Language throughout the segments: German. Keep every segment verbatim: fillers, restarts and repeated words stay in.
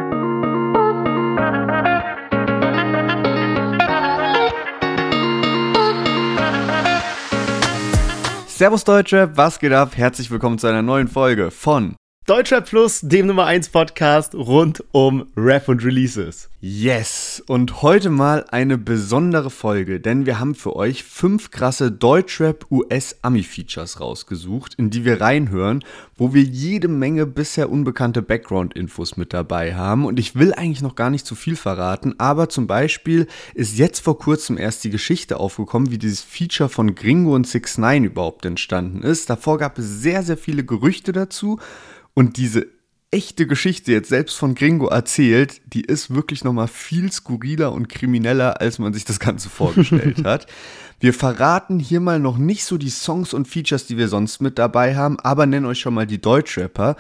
Servus Deutschrap, was geht ab? Herzlich willkommen zu einer neuen Folge von Deutschrap Plus, dem Nummer eins Podcast rund um Rap und Releases. Yes, und heute mal eine besondere Folge, denn wir haben für euch fünf krasse Deutschrap-U S-Ami-Features rausgesucht, in die wir reinhören, wo wir jede Menge bisher unbekannte Background-Infos mit dabei haben. Und ich will eigentlich noch gar nicht zu viel verraten, aber zum Beispiel ist jetzt vor kurzem erst die Geschichte aufgekommen, wie dieses Feature von Gringo und six nine überhaupt entstanden ist. Davor gab es sehr, sehr viele Gerüchte dazu. Und diese echte Geschichte jetzt selbst von Gringo erzählt, die ist wirklich nochmal viel skurriler und krimineller, als man sich das Ganze vorgestellt hat. Wir verraten hier mal noch nicht so die Songs und Features, die wir sonst mit dabei haben, aber nennen euch schon mal die Deutschrapper.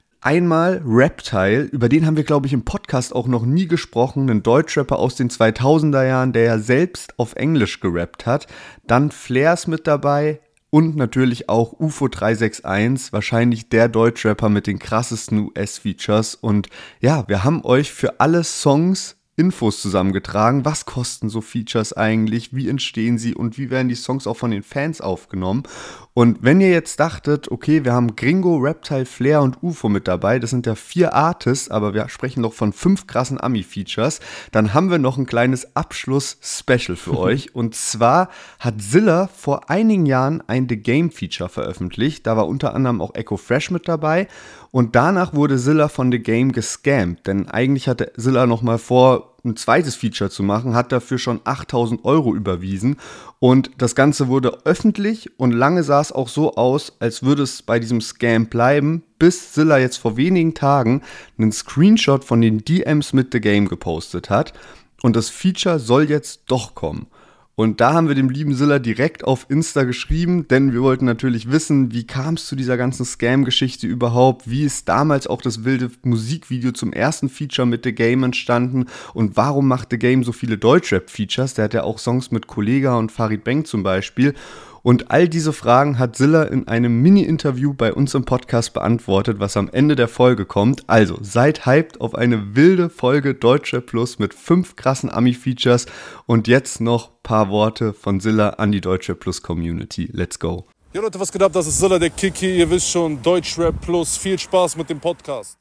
Einmal Reptile, über den haben wir, glaube ich, im Podcast auch noch nie gesprochen, ein Deutschrapper aus den zweitausender Jahren, der ja selbst auf Englisch gerappt hat. Dann Flair ist mit dabei. Und natürlich auch U F O drei sechs eins, wahrscheinlich der Deutschrapper mit den krassesten U S-Features. Und ja, wir haben euch für alle Songs Infos zusammengetragen. Was kosten so Features eigentlich? Wie entstehen sie? Und wie werden die Songs auch von den Fans aufgenommen? Und wenn ihr jetzt dachtet, okay, wir haben Gringo, Reptile, Flair und U F O mit dabei, das sind ja vier Artists, aber wir sprechen doch von fünf krassen Ami-Features, dann haben wir noch ein kleines Abschluss-Special für euch. Und zwar hat Zilla vor einigen Jahren ein The Game-Feature veröffentlicht, da war unter anderem auch Echo Fresh mit dabei. Und danach wurde Zilla von The Game gescammt, denn eigentlich hatte Zilla noch mal vor, ein zweites Feature zu machen, hat dafür schon achttausend Euro überwiesen und das Ganze wurde öffentlich und lange sah es auch so aus, als würde es bei diesem Scam bleiben, bis Zilla jetzt vor wenigen Tagen einen Screenshot von den D Ms mit The Game gepostet hat und das Feature soll jetzt doch kommen. Und da haben wir dem lieben Zilla direkt auf Insta geschrieben, denn wir wollten natürlich wissen, wie kam es zu dieser ganzen Scam-Geschichte überhaupt, wie ist damals auch das wilde Musikvideo zum ersten Feature mit The Game entstanden und warum macht The Game so viele Deutschrap-Features, der hat ja auch Songs mit Kollega und Farid Bang zum Beispiel. Und all diese Fragen hat Zilla in einem Mini-Interview bei uns im Podcast beantwortet, was am Ende der Folge kommt. Also seid hyped auf eine wilde Folge Deutschrap Plus mit fünf krassen Ami-Features. Und jetzt noch ein paar Worte von Zilla an die Deutschrap Plus Community. Let's go. Ja Leute, was geht ab? Das ist Zilla, der Kiki. Ihr wisst schon, Deutschrap Plus. Viel Spaß mit dem Podcast.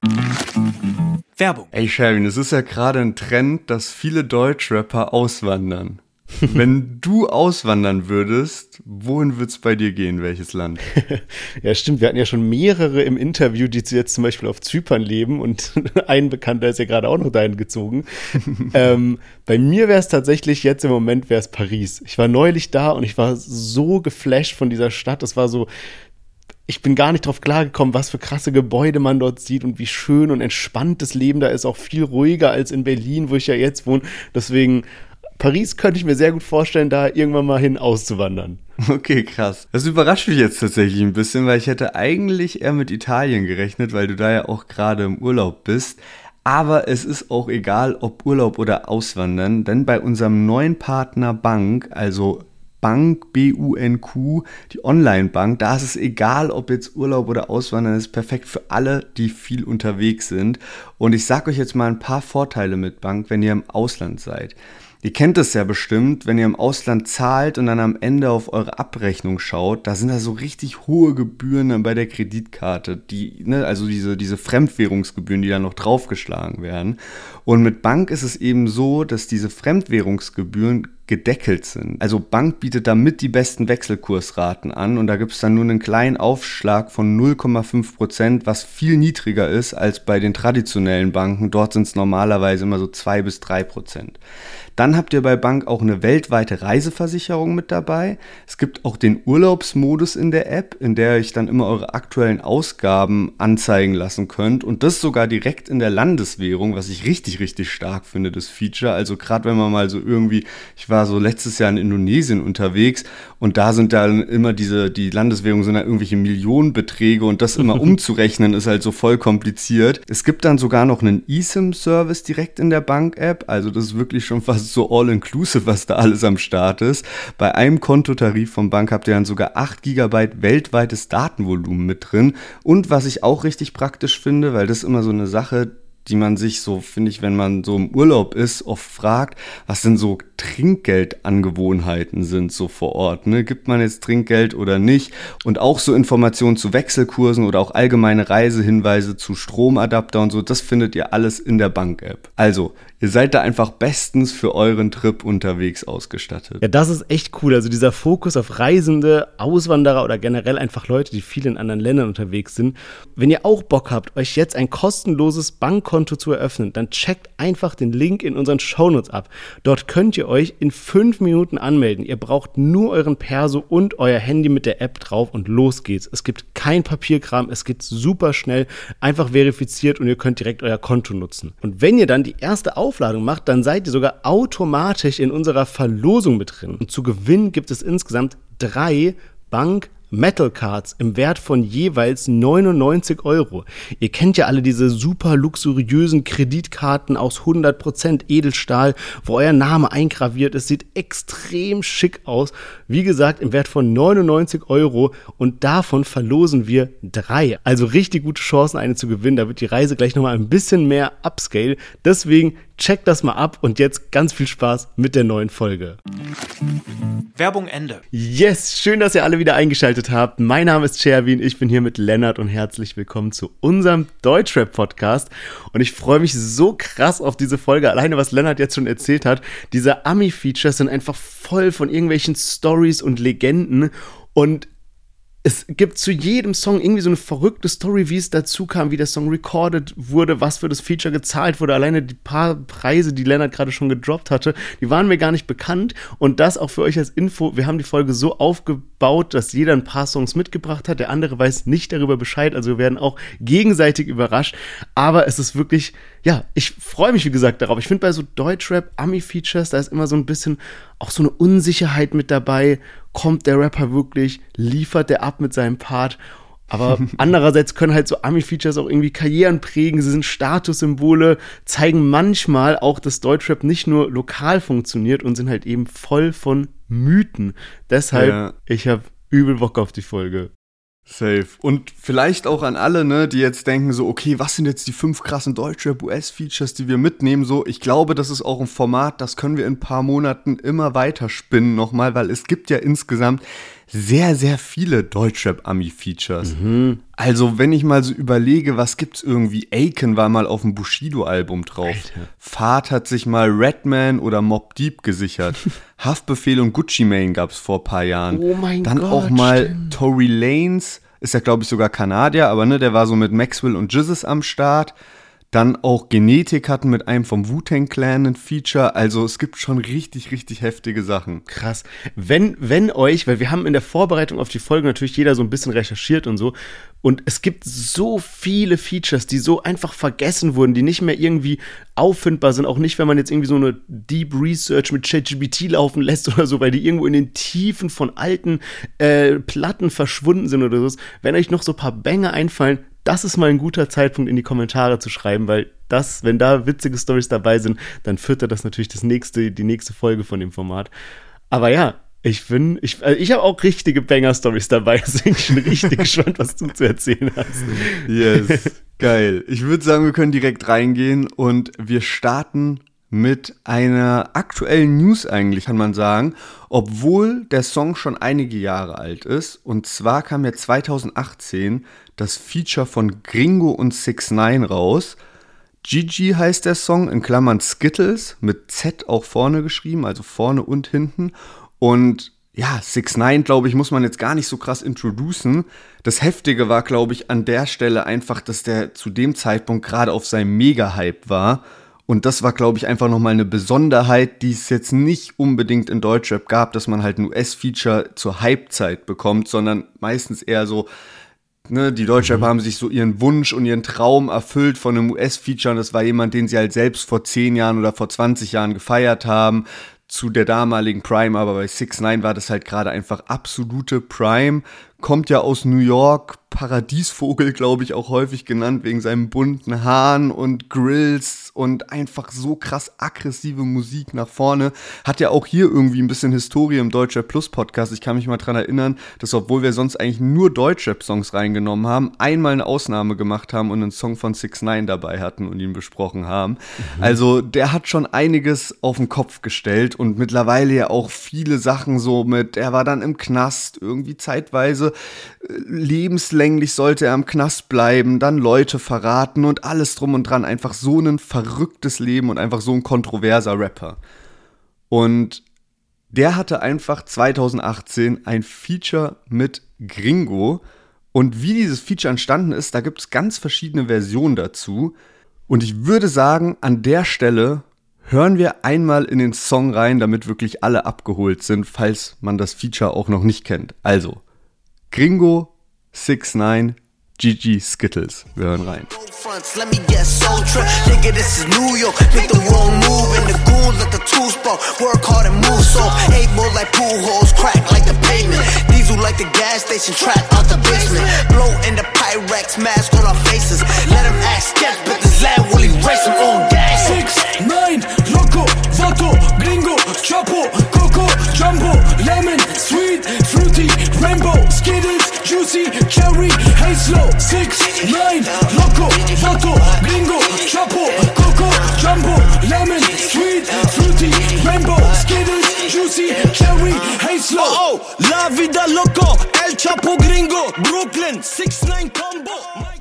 Werbung. Ey Sherwin, es ist ja gerade ein Trend, dass viele Deutschrapper auswandern. Wenn du auswandern würdest, wohin wird's bei dir gehen? Welches Land? Ja, stimmt. Wir hatten ja schon mehrere im Interview, die jetzt zum Beispiel auf Zypern leben und ein Bekannter ist ja gerade auch noch dahin gezogen. ähm, bei mir wäre es tatsächlich jetzt im Moment wäre es Paris. Ich war neulich da und ich war so geflasht von dieser Stadt. Das war so, ich bin gar nicht drauf klargekommen, was für krasse Gebäude man dort sieht und wie schön und entspannt das Leben da ist. Auch viel ruhiger als in Berlin, wo ich ja jetzt wohne. Deswegen Paris könnte ich mir sehr gut vorstellen, da irgendwann mal hin auszuwandern. Okay, krass. Das überrascht mich jetzt tatsächlich ein bisschen, weil ich hätte eigentlich eher mit Italien gerechnet, weil du da ja auch gerade im Urlaub bist. Aber es ist auch egal, ob Urlaub oder Auswandern, denn bei unserem neuen Partner Bank, also Bank, B U N Q, die Online-Bank, da ist es egal, ob jetzt Urlaub oder Auswandern, ist perfekt für alle, die viel unterwegs sind. Und ich sage euch jetzt mal ein paar Vorteile mit Bank, wenn ihr im Ausland seid. Ihr kennt es ja bestimmt, wenn ihr im Ausland zahlt und dann am Ende auf eure Abrechnung schaut, da sind da so richtig hohe Gebühren dann bei der Kreditkarte, die, ne, also diese, diese Fremdwährungsgebühren, die dann noch draufgeschlagen werden. Und mit Bank ist es eben so, dass diese Fremdwährungsgebühren gedeckelt sind. Also Bank bietet damit die besten Wechselkursraten an und da gibt es dann nur einen kleinen Aufschlag von null Komma fünf Prozent, was viel niedriger ist als bei den traditionellen Banken. Dort sind es normalerweise immer so zwei bis drei Prozent. Dann habt ihr bei Bank auch eine weltweite Reiseversicherung mit dabei. Es gibt auch den Urlaubsmodus in der App, in der ihr euch dann immer eure aktuellen Ausgaben anzeigen lassen könnt und das sogar direkt in der Landeswährung, was ich richtig, richtig stark finde, das Feature. Also gerade wenn man mal so irgendwie, ich war so letztes Jahr in Indonesien unterwegs und da sind dann immer diese, die Landeswährungen sind dann irgendwelche Millionenbeträge und das immer umzurechnen ist halt so voll kompliziert. Es gibt dann sogar noch einen eSIM-Service direkt in der Bank-App, also das ist wirklich schon fast so all-inclusive, was da alles am Start ist. Bei einem Kontotarif von Bank habt ihr dann sogar acht Gigabyte weltweites Datenvolumen mit drin und was ich auch richtig praktisch finde, weil das ist immer so eine Sache, die man sich so, finde ich, wenn man so im Urlaub ist, oft fragt, was denn so Trinkgeldangewohnheiten sind so vor Ort. Ne? Gibt man jetzt Trinkgeld oder nicht? Und auch so Informationen zu Wechselkursen oder auch allgemeine Reisehinweise zu Stromadapter und so, das findet ihr alles in der Bank-App. Also, ihr seid da einfach bestens für euren Trip unterwegs ausgestattet. Ja, das ist echt cool. Also dieser Fokus auf Reisende, Auswanderer oder generell einfach Leute, die viel in anderen Ländern unterwegs sind. Wenn ihr auch Bock habt, euch jetzt ein kostenloses Bankkonto zu eröffnen, dann checkt einfach den Link in unseren Shownotes ab. Dort könnt ihr euch in fünf Minuten anmelden. Ihr braucht nur euren Perso und euer Handy mit der App drauf und los geht's. Es gibt kein Papierkram, es geht super schnell, einfach verifiziert und ihr könnt direkt euer Konto nutzen. Und wenn ihr dann die erste Aufladung macht, dann seid ihr sogar automatisch in unserer Verlosung mit drin. Und zu gewinnen gibt es insgesamt drei Bank Metal Cards im Wert von jeweils neunundneunzig Euro. Ihr kennt ja alle diese super luxuriösen Kreditkarten aus hundert Prozent Edelstahl, wo euer Name eingraviert ist. Sieht extrem schick aus. Wie gesagt, im Wert von neunundneunzig Euro und davon verlosen wir drei. Also richtig gute Chancen, eine zu gewinnen. Da wird die Reise gleich nochmal ein bisschen mehr upscale. Deswegen checkt das mal ab und jetzt ganz viel Spaß mit der neuen Folge. Werbung Ende. Yes, schön, dass ihr alle wieder eingeschaltet habt. Mein Name ist Sherwin, ich bin hier mit Lennart und herzlich willkommen zu unserem Deutschrap-Podcast. Und ich freue mich so krass auf diese Folge. Alleine, was Lennart jetzt schon erzählt hat, diese Ami-Features sind einfach voll von irgendwelchen Stories und Legenden. Und es gibt zu jedem Song irgendwie so eine verrückte Story, wie es dazu kam, wie der Song recorded wurde, was für das Feature gezahlt wurde. Alleine die paar Preise, die Lennart gerade schon gedroppt hatte, die waren mir gar nicht bekannt. Und das auch für euch als Info. Wir haben die Folge so aufgebaut, dass jeder ein paar Songs mitgebracht hat. Der andere weiß nicht darüber Bescheid. Also wir werden auch gegenseitig überrascht. Aber es ist wirklich, ja, ich freue mich, wie gesagt, darauf. Ich finde bei so Deutschrap, Ami-Features, da ist immer so ein bisschen auch so eine Unsicherheit mit dabei. Kommt der Rapper wirklich? Liefert der ab mit seinem Part? Aber andererseits können halt so Ami-Features auch irgendwie Karrieren prägen. Sie sind Statussymbole, zeigen manchmal auch, dass Deutschrap nicht nur lokal funktioniert und sind halt eben voll von Mythen. Deshalb, ja. Ich habe übel Bock auf die Folge. Safe. Und vielleicht auch an alle, ne, die jetzt denken so, okay, was sind jetzt die fünf krassen Deutschrap-U S-Features, die wir mitnehmen? So, ich glaube, das ist auch ein Format, das können wir in ein paar Monaten immer weiter spinnen nochmal, weil es gibt ja insgesamt sehr, sehr viele Deutschrap-Ami-Features. Mhm. Also, wenn ich mal so überlege, was gibt's irgendwie? Aiken war mal auf dem Bushido-Album drauf. Alter. Fahrt hat sich mal Redman oder Mobb Deep gesichert. Haftbefehl und Gucci Mane gab's vor ein paar Jahren. Oh mein Dann Gott, Dann auch mal stimmt. Tory Lanez, ist ja, glaube ich, sogar Kanadier, aber ne, der war so mit Maxwell und Jizzes am Start. Dann auch Genetik hatten mit einem vom Wu-Tang Clan ein Feature. Also es gibt schon richtig, richtig heftige Sachen. Krass. Wenn, wenn euch, weil wir haben in der Vorbereitung auf die Folge natürlich jeder so ein bisschen recherchiert und so. Und es gibt so viele Features, die so einfach vergessen wurden, die nicht mehr irgendwie auffindbar sind. Auch nicht, wenn man jetzt irgendwie so eine Deep Research mit ChatGPT laufen lässt oder so, weil die irgendwo in den Tiefen von alten äh, Platten verschwunden sind oder so. Wenn euch noch so ein paar Banger einfallen, das ist mal ein guter Zeitpunkt, in die Kommentare zu schreiben, weil das, wenn da witzige Storys dabei sind, dann füttert das natürlich das nächste, die nächste Folge von dem Format. Aber ja, ich bin, ich, also ich habe auch richtige Banger-Stories dabei, deswegen bin ich schon richtig gespannt, was du zu erzählen hast. Yes, geil. Ich würde sagen, wir können direkt reingehen und wir starten mit einer aktuellen News eigentlich, kann man sagen, obwohl der Song schon einige Jahre alt ist. Und zwar kam ja zwanzig achtzehn das Feature von Gringo und six nine raus. Gigi heißt der Song, in Klammern Skittles, mit Z auch vorne geschrieben, also vorne und hinten. Und ja, six nine, glaube ich, muss man jetzt gar nicht so krass introducen. Das Heftige war, glaube ich, an der Stelle einfach, dass der zu dem Zeitpunkt gerade auf seinem Mega-Hype war. Und das war, glaube ich, einfach nochmal eine Besonderheit, die es jetzt nicht unbedingt in Deutschrap gab, dass man halt ein U S-Feature zur Hype-Zeit bekommt, sondern meistens eher so, ne, die Deutschrapper mhm. haben sich so ihren Wunsch und ihren Traum erfüllt von einem U S-Feature. Und das war jemand, den sie halt selbst vor zehn Jahren oder vor zwanzig Jahren gefeiert haben. Zu der damaligen Prime, aber bei six nine war das halt gerade einfach absolute Prime. kommt ja aus New York, Paradiesvogel, glaube ich, auch häufig genannt, wegen seinen bunten Haaren und Grills und einfach so krass aggressive Musik nach vorne. Hat ja auch hier irgendwie ein bisschen Historie im Deutschrap Plus Podcast. Ich kann mich mal dran erinnern, dass obwohl wir sonst eigentlich nur Deutschrap-Songs reingenommen haben, einmal eine Ausnahme gemacht haben und einen Song von six nine dabei hatten und ihn besprochen haben. Mhm. Also der hat schon einiges auf den Kopf gestellt und mittlerweile ja auch viele Sachen so mit, er war dann im Knast, irgendwie zeitweise lebenslänglich sollte er im Knast bleiben, dann Leute verraten und alles drum und dran. Einfach so ein verrücktes Leben und einfach so ein kontroverser Rapper. Und der hatte einfach zwanzig achtzehn ein Feature mit Gringo. Und wie dieses Feature entstanden ist, da gibt es ganz verschiedene Versionen dazu. Und ich würde sagen, an der Stelle hören wir einmal in den Song rein, damit wirklich alle abgeholt sind, falls man das Feature auch noch nicht kennt. Also, Gringo, six nine, Gigi Skittles. Wir hören rein. Let me guess, Soul Trip, nigga, this is New York. Make the wrong move in the goon, let the two spark. Work hard and move soft. Eight ball like pool holes, crack like the pavement. Diesel like the gas station, trap out the basement. Blow in the Pyrex, mask on our faces. Let them act sketch, but this lad will erase them on gas. six nine, Loco, Vato, Gringo, Chapo, Coco, Jumbo, Lemon, Sweet, Fruity, Rainbow, Skittles, Juicy, Cherry, Hazel. six nine, Loco, Vato, Gringo, Chapo, Coco, Jumbo, Lemon, Sweet, Fruity, Rainbow, Skittles, Juicy, Cherry, Hazel. Oh, oh, La Vida Loco, El Chapo, Gringo, Brooklyn, six nine Combo.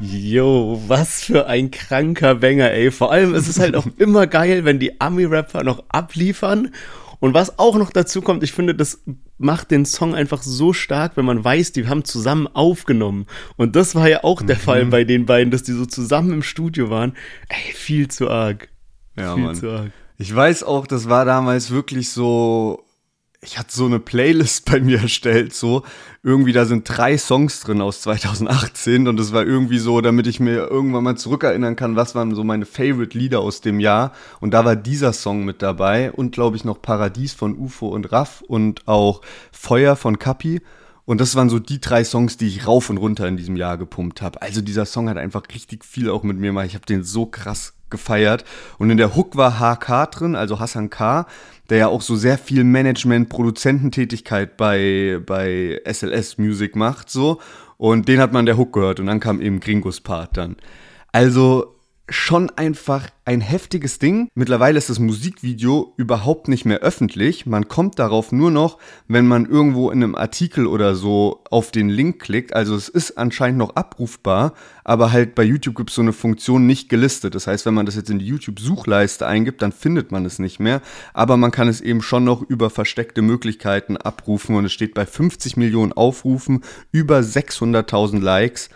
Yo, was für ein kranker Banger, ey. Vor allem ist es halt auch immer geil, wenn die Ami-Rapper noch abliefern. Und was auch noch dazu kommt, ich finde, das macht den Song einfach so stark, wenn man weiß, die haben zusammen aufgenommen. Und das war ja auch der mhm. Fall bei den beiden, dass die so zusammen im Studio waren. Ey, viel zu arg. Ja, viel Mann. zu arg. Ich weiß auch, das war damals wirklich so, ich hatte so eine Playlist bei mir erstellt, so irgendwie, da sind drei Songs drin aus zwanzig achtzehn und das war irgendwie so, damit ich mir irgendwann mal zurückerinnern kann, was waren so meine Favorite-Lieder aus dem Jahr, und da war dieser Song mit dabei und glaube ich noch Paradies von U F O und Raff und auch Feuer von Kapi, und das waren so die drei Songs, die ich rauf und runter in diesem Jahr gepumpt habe. Also dieser Song hat einfach richtig viel auch mit mir gemacht, ich habe den so krass gefeiert, und in der Hook war H K drin, also Hassan K., der ja auch so sehr viel Management, Produzententätigkeit bei, bei S L S Music macht, so. Und den hat man in der Hook gehört und dann kam eben Gringos Part dann. Also schon einfach ein heftiges Ding. Mittlerweile ist das Musikvideo überhaupt nicht mehr öffentlich. Man kommt darauf nur noch, wenn man irgendwo in einem Artikel oder so auf den Link klickt. Also es ist anscheinend noch abrufbar, aber halt bei YouTube gibt es so eine Funktion nicht gelistet. Das heißt, wenn man das jetzt in die YouTube-Suchleiste eingibt, dann findet man es nicht mehr. Aber man kann es eben schon noch über versteckte Möglichkeiten abrufen und es steht bei fünfzig Millionen Aufrufen, über sechshunderttausend Likes,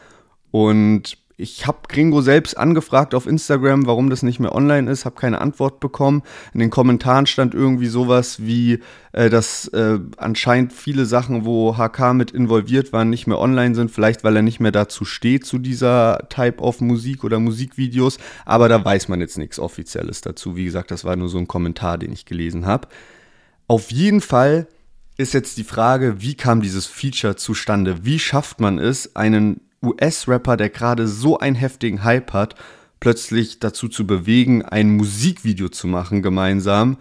und ich habe Gringo selbst angefragt auf Instagram, warum das nicht mehr online ist, habe keine Antwort bekommen. In den Kommentaren stand irgendwie sowas wie, äh, dass äh, anscheinend viele Sachen, wo H K mit involviert waren, nicht mehr online sind. Vielleicht, weil er nicht mehr dazu steht, zu dieser Type of Musik oder Musikvideos. Aber da weiß man jetzt nichts Offizielles dazu. Wie gesagt, das war nur so ein Kommentar, den ich gelesen habe. Auf jeden Fall ist jetzt die Frage, wie kam dieses Feature zustande? Wie schafft man es, einen U S-Rapper, der gerade so einen heftigen Hype hat, plötzlich dazu zu bewegen, ein Musikvideo zu machen gemeinsam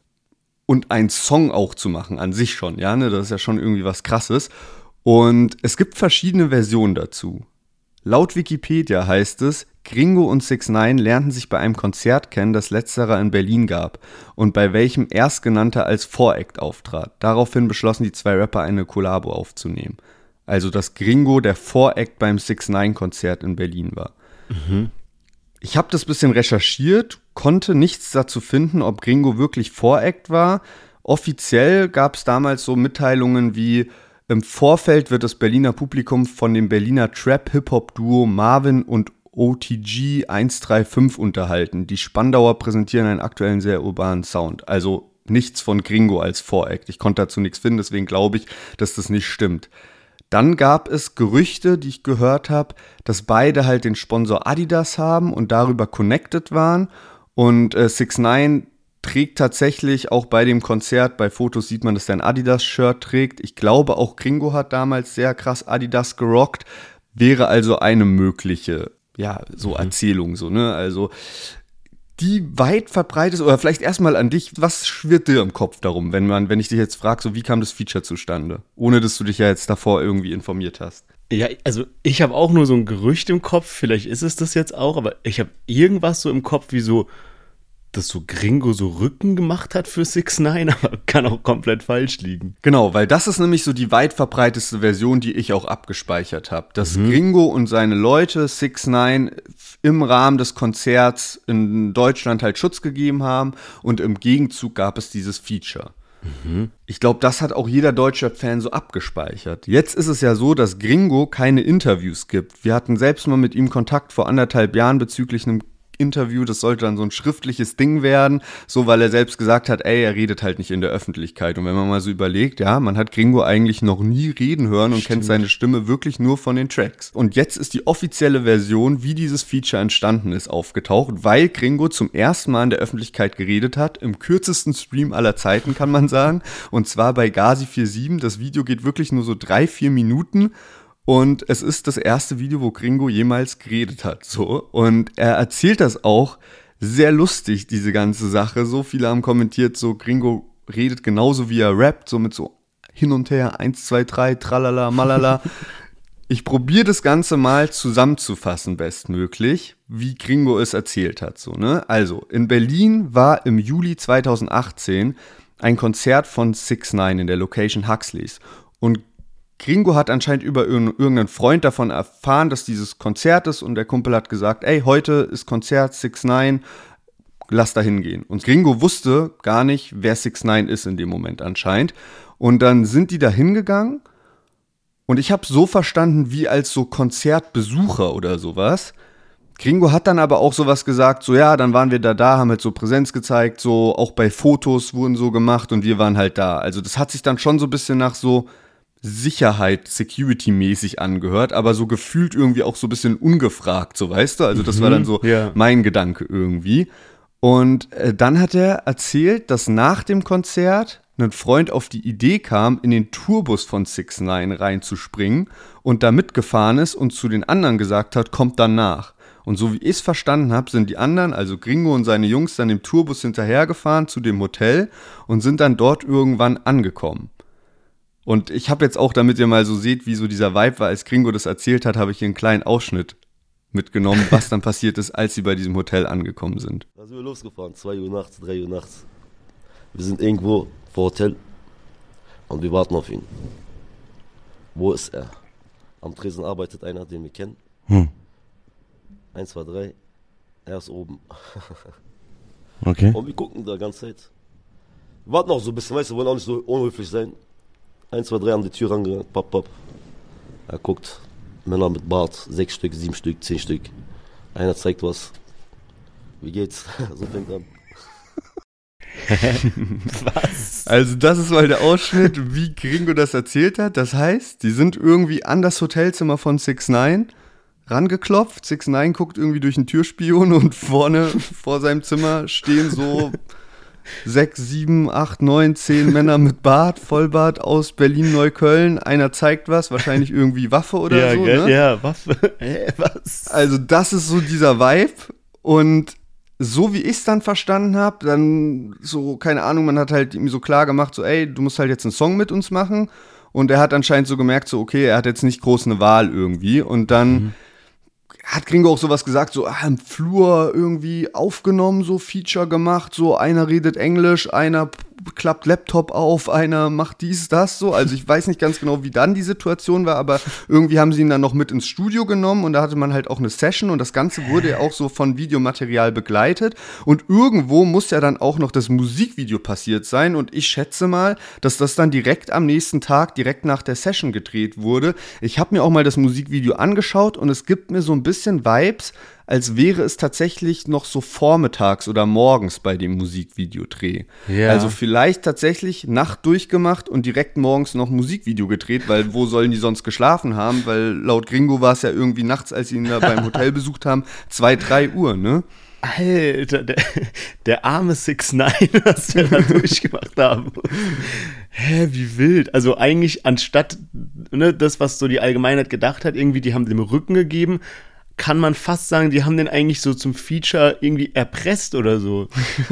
und einen Song auch zu machen, an sich schon, ja, ne, das ist ja schon irgendwie was Krasses. Und es gibt verschiedene Versionen dazu. Laut Wikipedia heißt es, Gringo und six nine lernten sich bei einem Konzert kennen, das letzterer in Berlin gab und bei welchem Erstgenannter als Voract auftrat. Daraufhin beschlossen die zwei Rapper, eine Kollabo aufzunehmen. Also, dass Gringo der Voract beim six nine Konzert in Berlin war. Mhm. Ich habe das ein bisschen recherchiert, konnte nichts dazu finden, ob Gringo wirklich Voract war. Offiziell gab es damals so Mitteilungen wie, im Vorfeld wird das Berliner Publikum von dem Berliner Trap-Hip-Hop-Duo Marvin und O T G eins drei fünf unterhalten. Die Spandauer präsentieren einen aktuellen, sehr urbanen Sound. Also nichts von Gringo als Voract. Ich konnte dazu nichts finden, deswegen glaube ich, dass das nicht stimmt. Dann gab es Gerüchte, die ich gehört habe, dass beide halt den Sponsor Adidas haben und darüber connected waren. Und äh, six nine trägt tatsächlich auch bei dem Konzert, bei Fotos sieht man, dass er ein Adidas-Shirt trägt. Ich glaube, auch Gringo hat damals sehr krass Adidas gerockt. Wäre also eine mögliche, ja, so mhm. Erzählung, so, ne? Also, die weit verbreitet ist, oder vielleicht erstmal an dich, was schwirrt dir im Kopf darum, wenn man, wenn ich dich jetzt frage, so wie kam das Feature zustande? Ohne, dass du dich ja jetzt davor irgendwie informiert hast. Ja, also ich habe auch nur so ein Gerücht im Kopf, vielleicht ist es das jetzt auch, aber ich habe irgendwas so im Kopf, wie so, dass so Gringo so Rücken gemacht hat für six neun, aber kann auch komplett falsch liegen. Genau, weil das ist nämlich so die weit verbreitetste Version, die ich auch abgespeichert habe. Dass Mhm. Gringo und seine Leute six neun im Rahmen des Konzerts in Deutschland halt Schutz gegeben haben und im Gegenzug gab es dieses Feature. Mhm. Ich glaube, das hat auch jeder Deutschrap-Fan so abgespeichert. Jetzt ist es ja so, dass Gringo keine Interviews gibt. Wir hatten selbst mal mit ihm Kontakt vor anderthalb Jahren bezüglich einem Interview, das sollte dann so ein schriftliches Ding werden, so weil er selbst gesagt hat, ey, er redet halt nicht in der Öffentlichkeit. Und wenn man mal so überlegt, ja, man hat Gringo eigentlich noch nie reden hören und Stimmt. kennt seine Stimme wirklich nur von den Tracks. Und jetzt ist die offizielle Version, wie dieses Feature entstanden ist, aufgetaucht, weil Gringo zum ersten Mal in der Öffentlichkeit geredet hat, im kürzesten Stream aller Zeiten, kann man sagen, und zwar bei Gazi siebenundvierzig. Das Video geht wirklich nur so drei, vier Minuten. Und es ist das erste Video, wo Gringo jemals geredet hat, so. Und er erzählt das auch sehr lustig, diese ganze Sache. So viele haben kommentiert, so Gringo redet genauso wie er rappt, so mit so hin und her, eins, zwei, drei, tralala, malala. Ich probiere das Ganze mal zusammenzufassen, bestmöglich, wie Gringo es erzählt hat, so, ne. Also, in Berlin war im Juli zweitausendachtzehn ein Konzert von six neun in der Location Huxleys. Und Gringo hat anscheinend über irgendeinen Freund davon erfahren, dass dieses Konzert ist und der Kumpel hat gesagt, ey, heute ist Konzert six neun, lass da hingehen. Und Gringo wusste gar nicht, wer six neun ist in dem Moment anscheinend. Und dann sind die da hingegangen und ich habe so verstanden, wie als so Konzertbesucher oder sowas. Gringo hat dann aber auch sowas gesagt, so ja, dann waren wir da da, haben halt so Präsenz gezeigt, so auch bei Fotos wurden so gemacht und wir waren halt da. Also das hat sich dann schon so ein bisschen nach so Sicherheit, Security-mäßig angehört, aber so gefühlt irgendwie auch so ein bisschen ungefragt, so weißt du, also das war dann so ja. mein Gedanke irgendwie. Und äh, dann hat er erzählt, dass nach dem Konzert ein Freund auf die Idee kam, in den Tourbus von six neun reinzuspringen und da mitgefahren ist und zu den anderen gesagt hat, kommt dann nach. Und so wie ich es verstanden habe, sind die anderen, also Gringo und seine Jungs, dann im Tourbus hinterhergefahren zu dem Hotel und sind dann dort irgendwann angekommen. Und ich habe jetzt auch, damit ihr mal so seht, wie so dieser Vibe war, als Gringo das erzählt hat, habe ich hier einen kleinen Ausschnitt mitgenommen, was dann passiert ist, als sie bei diesem Hotel angekommen sind. Da sind wir losgefahren, zwei Uhr nachts, drei Uhr nachts. Wir sind irgendwo vor Hotel und wir warten auf ihn. Wo ist er? Am Tresen arbeitet einer, den wir kennen. Hm. Eins, zwei, drei. Er ist oben. Okay. Und wir gucken da die ganze Zeit. Wir warten auch so ein bisschen, weißt du, wollen auch nicht so unhöflich sein. Eins, zwei, drei an die Tür rangegangen, pop, pop. Er guckt, Männer mit Bart, sechs Stück, sieben Stück, zehn Stück. Einer zeigt was. Wie geht's? So fängt an. Was? Also das ist mal der Ausschnitt, wie Gringo das erzählt hat. Das heißt, die sind irgendwie an das Hotelzimmer von six neun rangeklopft. six neun guckt irgendwie durch einen Türspion und vorne vor seinem Zimmer stehen so sechs, sieben, acht, neun, zehn Männer mit Bart, Vollbart aus Berlin-Neukölln. Einer zeigt was, wahrscheinlich irgendwie Waffe oder ja, so. gell? Ne? Ja, Waffe. Hä, was? Also das ist so dieser Vibe und so wie ich es dann verstanden habe, dann so, keine Ahnung, man hat halt ihm so klar gemacht, so ey, du musst halt jetzt einen Song mit uns machen und er hat anscheinend so gemerkt, so okay, er hat jetzt nicht groß eine Wahl irgendwie und dann mhm. hat Gringo auch sowas gesagt, so ah, im Flur irgendwie aufgenommen, so Feature gemacht, so einer redet Englisch, einer klappt Laptop auf, einer macht dies, das, so. Also ich weiß nicht ganz genau, wie dann die Situation war, aber irgendwie haben sie ihn dann noch mit ins Studio genommen und da hatte man halt auch eine Session und das Ganze wurde ja auch so von Videomaterial begleitet und irgendwo muss ja dann auch noch das Musikvideo passiert sein und ich schätze mal, dass das dann direkt am nächsten Tag, direkt nach der Session gedreht wurde. Ich habe mir auch mal das Musikvideo angeschaut und es gibt mir so ein bisschen Vibes, als wäre es tatsächlich noch so vormittags oder morgens bei dem Musikvideodreh. Ja. Also vielleicht tatsächlich Nacht durchgemacht und direkt morgens noch Musikvideo gedreht, weil wo sollen die sonst geschlafen haben? Weil laut Gringo war es ja irgendwie nachts, als sie ihn da beim Hotel besucht haben, zwei, drei Uhr, ne? Alter, der, der arme six nine, was wir da durchgemacht haben. Hä, wie wild. Also eigentlich anstatt ne, das, was so die Allgemeinheit gedacht hat, irgendwie, die haben dem Rücken gegeben, kann man fast sagen, die haben den eigentlich so zum Feature irgendwie erpresst oder so.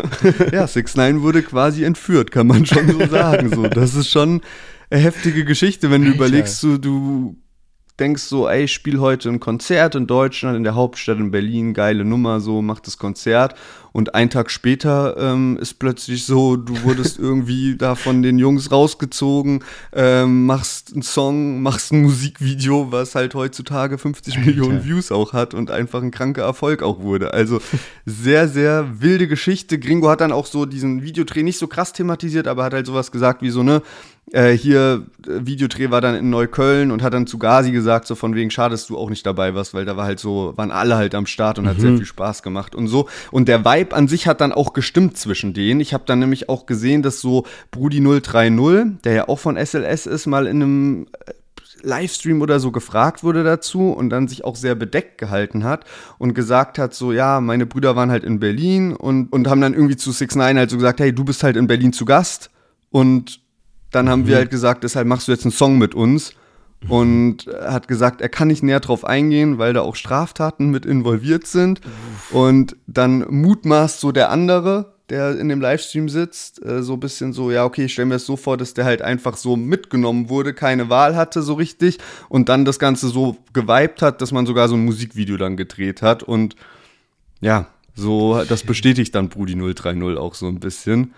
Ja, six nine wurde quasi entführt, kann man schon so sagen. So, das ist schon eine heftige Geschichte, wenn du Alter. überlegst, so, du denkst so, ey, ich spiel heute ein Konzert in Deutschland, in der Hauptstadt in Berlin, geile Nummer, so, mach das Konzert. Und einen Tag später ähm, ist plötzlich so, du wurdest irgendwie da von den Jungs rausgezogen, ähm, machst einen Song, machst ein Musikvideo, was halt heutzutage fünfzig Alter. Millionen Views auch hat und einfach ein kranker Erfolg auch wurde. Also sehr, sehr wilde Geschichte. Gringo hat dann auch so diesen Videodreh nicht so krass thematisiert, aber hat halt sowas gesagt wie so, ne, äh, hier, äh, Videodreh war dann in Neukölln und hat dann zu Gazi gesagt, so von wegen, schade, dass du auch nicht dabei warst, weil da war halt so, waren alle halt am Start und mhm. hat sehr viel Spaß gemacht und so. Und der Vibe an sich hat dann auch gestimmt zwischen denen. Ich habe dann nämlich auch gesehen, dass so Brudi null drei null, der ja auch von S L S ist, mal in einem Livestream oder so gefragt wurde dazu und dann sich auch sehr bedeckt gehalten hat und gesagt hat so, ja, meine Brüder waren halt in Berlin und, und haben dann irgendwie zu six nine halt so gesagt, hey, du bist halt in Berlin zu Gast und dann haben mhm. wir halt gesagt, deshalb machst du jetzt einen Song mit uns. Und hat gesagt, er kann nicht näher drauf eingehen, weil da auch Straftaten mit involviert sind. Und dann mutmaßt so der andere, der in dem Livestream sitzt, äh, so ein bisschen so, ja, okay, ich stelle mir das so vor, dass der halt einfach so mitgenommen wurde, keine Wahl hatte so richtig und dann das Ganze so geweibt hat, dass man sogar so ein Musikvideo dann gedreht hat. Und ja, so, das bestätigt dann Brudi null drei null auch so ein bisschen.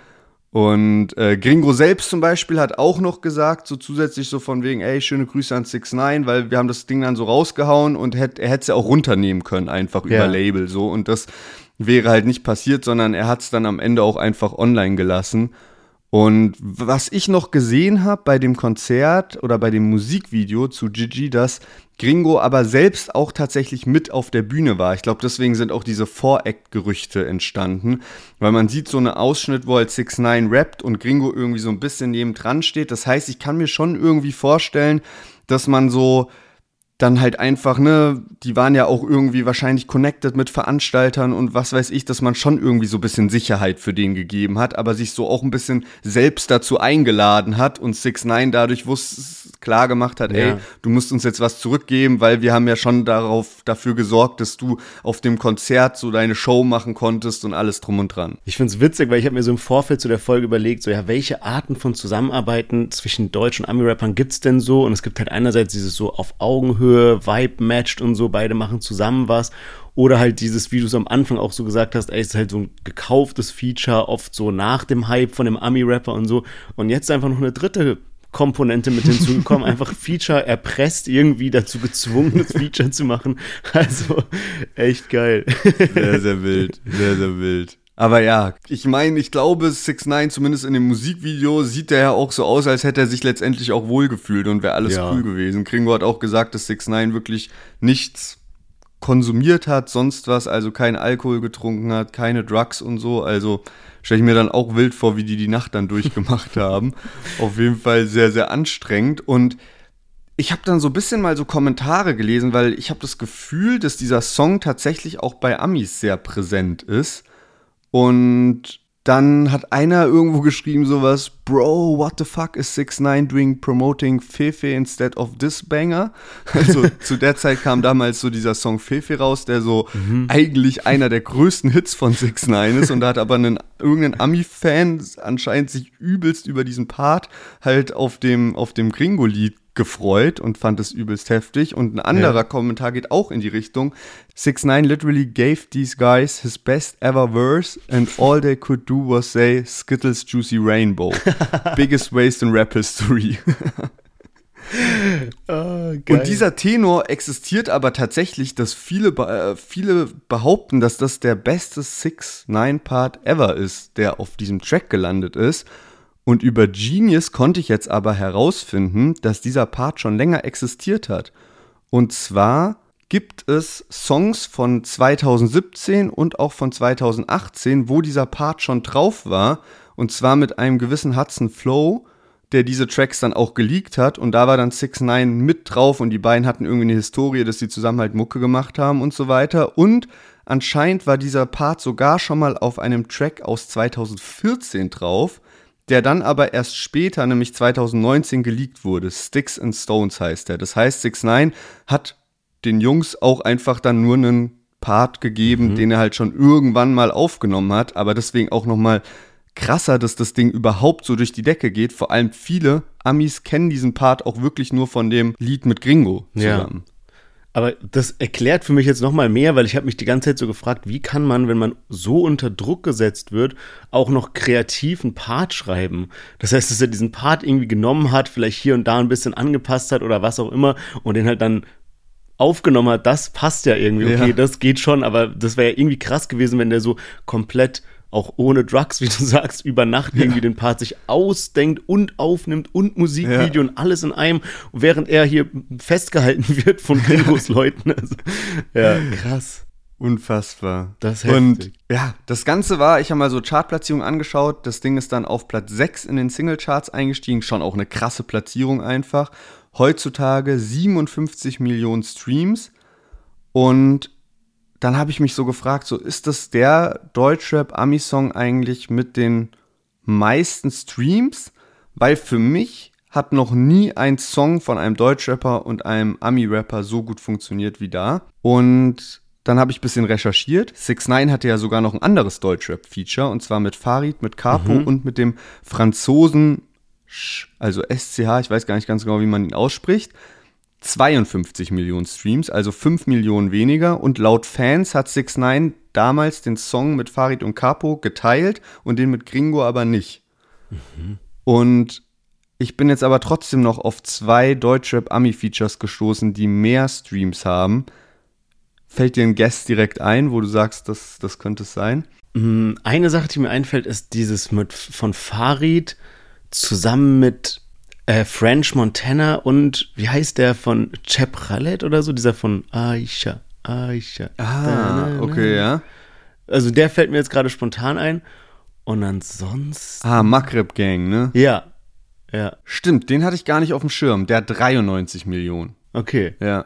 Und äh, Gringo selbst zum Beispiel hat auch noch gesagt, so zusätzlich so von wegen, ey, schöne Grüße an six nine, weil wir haben das Ding dann so rausgehauen und hätt, er hätte es ja auch runternehmen können, einfach ja. über Label so. Und das wäre halt nicht passiert, sondern er hat es dann am Ende auch einfach online gelassen. Und was ich noch gesehen habe bei dem Konzert oder bei dem Musikvideo zu Gigi, dass Gringo aber selbst auch tatsächlich mit auf der Bühne war. Ich glaube, deswegen sind auch diese Four-Act-Gerüchte entstanden, weil man sieht so einen Ausschnitt, wo halt six nine rappt und Gringo irgendwie so ein bisschen nebendran steht. Das heißt, ich kann mir schon irgendwie vorstellen, dass man so dann halt einfach, ne, die waren ja auch irgendwie wahrscheinlich connected mit Veranstaltern und was weiß ich, dass man schon irgendwie so ein bisschen Sicherheit für den gegeben hat, aber sich so auch ein bisschen selbst dazu eingeladen hat und six nine dadurch wusste, klar gemacht hat, ja. ey, du musst uns jetzt was zurückgeben, weil wir haben ja schon darauf dafür gesorgt, dass du auf dem Konzert so deine Show machen konntest und alles drum und dran. Ich find's witzig, weil ich habe mir so im Vorfeld zu der Folge überlegt, so ja, welche Arten von Zusammenarbeiten zwischen Deutsch- und Ami-Rappern gibt's denn so? Und es gibt halt einerseits dieses so auf Augenhöhe, Vibe matcht und so, beide machen zusammen was. Oder halt dieses, wie du es am Anfang auch so gesagt hast, ey, es ist halt so ein gekauftes Feature, oft so nach dem Hype von dem Ami-Rapper und so. Und jetzt einfach noch eine dritte Komponente mit hinzugekommen, einfach Feature erpresst, irgendwie dazu gezwungen, das Feature zu machen. Also, echt geil. Sehr, sehr wild, sehr, sehr wild. Aber ja, ich meine, ich glaube, six nine, zumindest in dem Musikvideo, sieht der ja auch so aus, als hätte er sich letztendlich auch wohlgefühlt und wäre alles ja. cool gewesen. Gringo hat auch gesagt, dass six nine wirklich nichts konsumiert hat, sonst was, also kein Alkohol getrunken hat, keine Drugs und so, also stelle ich mir dann auch wild vor, wie die die Nacht dann durchgemacht haben. Auf jeden Fall sehr, sehr anstrengend und ich habe dann so ein bisschen mal so Kommentare gelesen, weil ich habe das Gefühl, dass dieser Song tatsächlich auch bei Amis sehr präsent ist. Und dann hat einer irgendwo geschrieben sowas, Bro, what the fuck is six nine doing promoting Fefe instead of this banger? Also zu der Zeit kam damals so dieser Song Fefe raus, der so mhm. eigentlich einer der größten Hits von six nine ist und da hat aber einen, irgendein Ami-Fan anscheinend sich übelst über diesen Part halt auf dem, auf dem Gringo-Lied gefreut und fand es übelst heftig. Und ein anderer ja. Kommentar geht auch in die Richtung. six nine literally gave these guys his best ever verse and all they could do was say Skittles Juicy Rainbow. Biggest waste in Rap History. Oh, und dieser Tenor existiert aber tatsächlich, dass viele, äh, viele behaupten, dass das der beste six nine Part ever ist, der auf diesem Track gelandet ist. Und über Genius konnte ich jetzt aber herausfinden, dass dieser Part schon länger existiert hat. Und zwar gibt es Songs von zwanzig siebzehn und auch von zwanzig achtzehn, wo dieser Part schon drauf war. Und zwar mit einem gewissen Hudson Flow, der diese Tracks dann auch geleakt hat. Und da war dann six nine mit drauf und die beiden hatten irgendwie eine Historie, dass sie zusammen halt Mucke gemacht haben und so weiter. Und anscheinend war dieser Part sogar schon mal auf einem Track aus zweitausendvierzehn drauf, der dann aber erst später, nämlich zweitausendneunzehn, geleakt wurde. Sticks and Stones heißt der. Das heißt, six nine hat den Jungs auch einfach dann nur einen Part gegeben, mhm. den er halt schon irgendwann mal aufgenommen hat, aber deswegen auch nochmal krasser, dass das Ding überhaupt so durch die Decke geht. Vor allem viele Amis kennen diesen Part auch wirklich nur von dem Lied mit Gringo zusammen. Ja. Aber das erklärt für mich jetzt nochmal mehr, weil ich habe mich die ganze Zeit so gefragt, wie kann man, wenn man so unter Druck gesetzt wird, auch noch kreativ einen Part schreiben? Das heißt, dass er diesen Part irgendwie genommen hat, vielleicht hier und da ein bisschen angepasst hat oder was auch immer und den halt dann aufgenommen hat, das passt ja irgendwie, okay, ja. das geht schon, aber das wäre ja irgendwie krass gewesen, wenn der so komplett auch ohne Drugs, wie du sagst, über Nacht ja. irgendwie den Part sich ausdenkt und aufnimmt und Musikvideo ja. und alles in einem, während er hier festgehalten wird von Gringos Leuten. Also, ja, krass. Unfassbar. Das ist heftig. Und ja, das Ganze war, ich habe mal so Chartplatzierungen angeschaut, das Ding ist dann auf Platz sechs in den Singlecharts eingestiegen, schon auch eine krasse Platzierung einfach. Heutzutage siebenundfünfzig Millionen Streams und dann habe ich mich so gefragt, so ist das der Deutschrap-Ami-Song eigentlich mit den meisten Streams? Weil für mich hat noch nie ein Song von einem Deutschrapper und einem Ami-Rapper so gut funktioniert wie da. Und dann habe ich ein bisschen recherchiert. six nine hatte ja sogar noch ein anderes Deutschrap-Feature, und zwar mit Farid, mit Capo mhm. und mit dem Franzosen, also S C H, ich weiß gar nicht ganz genau, wie man ihn ausspricht. zweiundfünfzig Millionen Streams, also fünf Millionen weniger. Und laut Fans hat six nine damals den Song mit Farid und Capo geteilt und den mit Gringo aber nicht. Mhm. Und ich bin jetzt aber trotzdem noch auf zwei Deutschrap-Ami-Features gestoßen, die mehr Streams haben. Fällt dir ein Guest direkt ein, wo du sagst, das, das könnte es sein? Eine Sache, die mir einfällt, ist dieses mit von Farid zusammen mit Äh, French Montana und wie heißt der von Cheb Khaled oder so? Dieser von Aisha, Aisha. Ah, okay, ja. Also der fällt mir jetzt gerade spontan ein. Und ansonsten... Ah, Maghreb Gang, ne? Ja, ja. Stimmt, den hatte ich gar nicht auf dem Schirm. Der hat dreiundneunzig Millionen. Okay. Ja.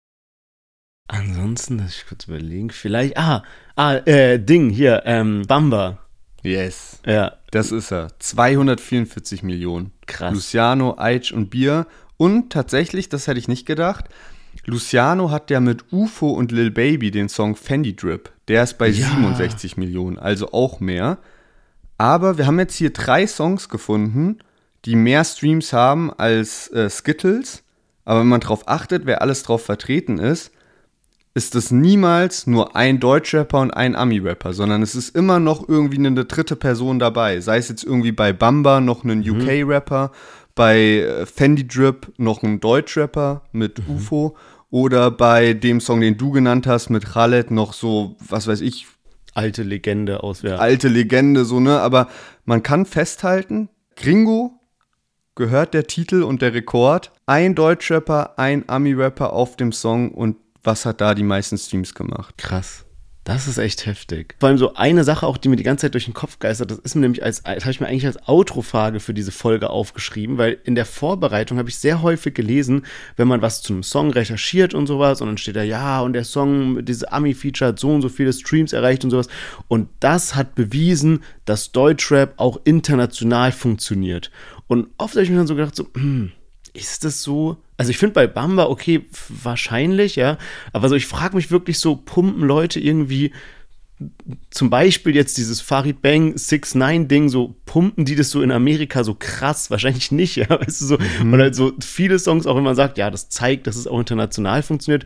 Ansonsten, lass ich kurz überlegen, vielleicht... Ah, ah äh, Ding, hier, ähm, Bamba. Yes. Ja. Das ist er. zweihundertvierundvierzig Millionen. Krass. Luciano, Aitch und Bier. Und tatsächlich, das hätte ich nicht gedacht, Luciano hat ja mit U F O und Lil Baby den Song Fendi Drip. Der ist bei ja. siebenundsechzig Millionen, also auch mehr. Aber wir haben jetzt hier drei Songs gefunden, die mehr Streams haben als äh, Skittles. Aber wenn man drauf achtet, wer alles drauf vertreten ist, ist es niemals nur ein Deutschrapper und ein Ami-Rapper, sondern es ist immer noch irgendwie eine dritte Person dabei. Sei es jetzt irgendwie bei Bamba noch ein U K-Rapper, bei äh, Fendi Drip noch ein Deutschrapper mit mhm. U F O oder bei dem Song, den du genannt hast, mit Khaled noch so, was weiß ich. Alte Legende aus, ja. Alte Legende, so, ne? Aber man kann festhalten, Gringo gehört der Titel und der Rekord. Ein Deutschrapper, ein Ami-Rapper auf dem Song und was hat da die meisten Streams gemacht? Krass. Das ist echt heftig. Vor allem so eine Sache auch, die mir die ganze Zeit durch den Kopf geistert, das ist mir nämlich als, das habe ich mir eigentlich als Outro-Frage für diese Folge aufgeschrieben, weil in der Vorbereitung habe ich sehr häufig gelesen, wenn man was zu einem Song recherchiert und sowas und dann steht da, ja, und der Song, dieses Ami-Feature hat so und so viele Streams erreicht und sowas. Und das hat bewiesen, dass Deutschrap auch international funktioniert. Und oft habe ich mir dann so gedacht, so, hm, ist das so? Also ich finde bei Bamba, okay, wahrscheinlich, ja, aber so ich frage mich wirklich so, pumpen Leute irgendwie zum Beispiel jetzt dieses Farid Bang six nine Ding, so pumpen die das so in Amerika so krass? Wahrscheinlich nicht, ja, weißt du, so, mhm. und halt so viele Songs, auch wenn man sagt, ja, das zeigt, dass es auch international funktioniert,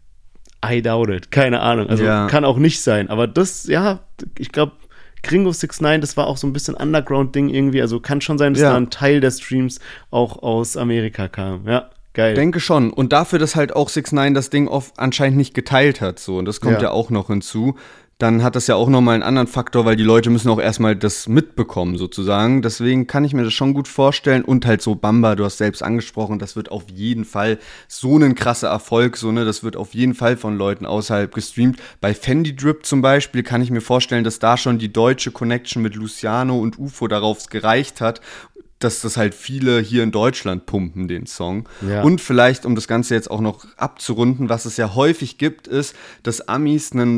I doubt it, keine Ahnung, also ja. kann auch nicht sein, aber das, ja, ich glaube, Gringo six nine, das war auch so ein bisschen Underground-Ding irgendwie, also kann schon sein, dass ja. da ein Teil der Streams auch aus Amerika kam, ja. Geil. Denke schon. Und dafür, dass halt auch six nine das Ding oft anscheinend nicht geteilt hat, so, und das kommt ja, ja auch noch hinzu, dann hat das ja auch nochmal einen anderen Faktor, weil die Leute müssen auch erstmal das mitbekommen, sozusagen. Deswegen kann ich mir das schon gut vorstellen. Und halt so Bamba, du hast selbst angesprochen, das wird auf jeden Fall so ein krasser Erfolg, so, ne, das wird auf jeden Fall von Leuten außerhalb gestreamt. Bei Fendi Drip zum Beispiel kann ich mir vorstellen, dass da schon die deutsche Connection mit Luciano und U F O darauf gereicht hat, dass das halt viele hier in Deutschland pumpen, den Song. Ja. Und vielleicht, um das Ganze jetzt auch noch abzurunden, was es ja häufig gibt, ist, dass Amis einen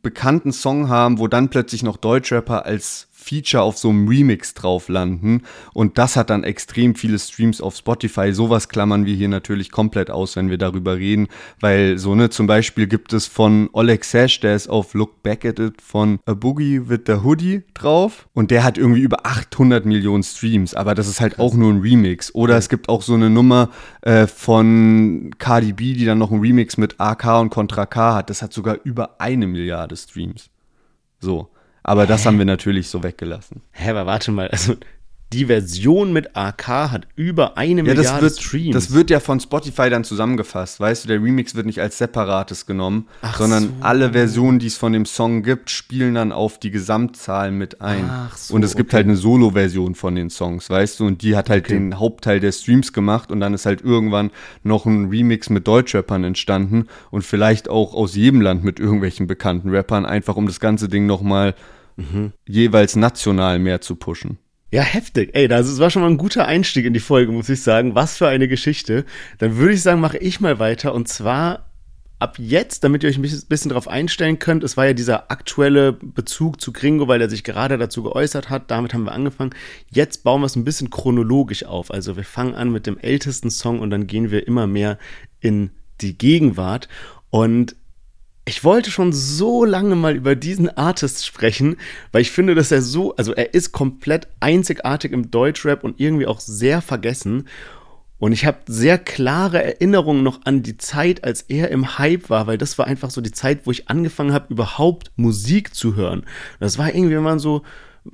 bekannten Song haben, wo dann plötzlich noch Deutschrapper als Feature auf so einem Remix drauf landen und das hat dann extrem viele Streams auf Spotify. Sowas klammern wir hier natürlich komplett aus, wenn wir darüber reden, weil so, ne, zum Beispiel gibt es von Oleg Sash, der ist auf Look Back at It von A Boogie with the Hoodie drauf und der hat irgendwie über achthundert Millionen Streams, aber das ist halt auch nur ein Remix. Oder es gibt auch so eine Nummer äh, von Cardi B, die dann noch ein Remix mit A K und Contra K hat, das hat sogar über eine Milliarde Streams. So. Aber das haben wir natürlich so weggelassen. Hä, aber warte mal, also die Version mit A K hat über eine ja, Milliarde das wird, Streams. Das wird ja von Spotify dann zusammengefasst, weißt du, der Remix wird nicht als separates genommen, Ach sondern so. alle Versionen, die es von dem Song gibt, spielen dann auf die Gesamtzahl mit ein. Ach so, und es gibt okay. halt eine Solo-Version von den Songs, weißt du, und die hat halt Okay. den Hauptteil der Streams gemacht und dann ist halt irgendwann noch ein Remix mit Deutschrappern entstanden und vielleicht auch aus jedem Land mit irgendwelchen bekannten Rappern, einfach um das ganze Ding nochmal mhm. jeweils national mehr zu pushen. Ja, heftig. Ey, das war schon mal ein guter Einstieg in die Folge, muss ich sagen. Was für eine Geschichte. Dann würde ich sagen, mache ich mal weiter. Und zwar ab jetzt, damit ihr euch ein bisschen, bisschen drauf einstellen könnt. Es war ja dieser aktuelle Bezug zu Gringo, weil er sich gerade dazu geäußert hat. Damit haben wir angefangen. Jetzt bauen wir es ein bisschen chronologisch auf. Also wir fangen an mit dem ältesten Song und dann gehen wir immer mehr in die Gegenwart. Und ich wollte schon so lange mal über diesen Artist sprechen, weil ich finde, dass er so, also er ist komplett einzigartig im Deutschrap und irgendwie auch sehr vergessen. Und ich habe sehr klare Erinnerungen noch an die Zeit, als er im Hype war, weil das war einfach so die Zeit, wo ich angefangen habe, überhaupt Musik zu hören. Das war irgendwie, wenn man so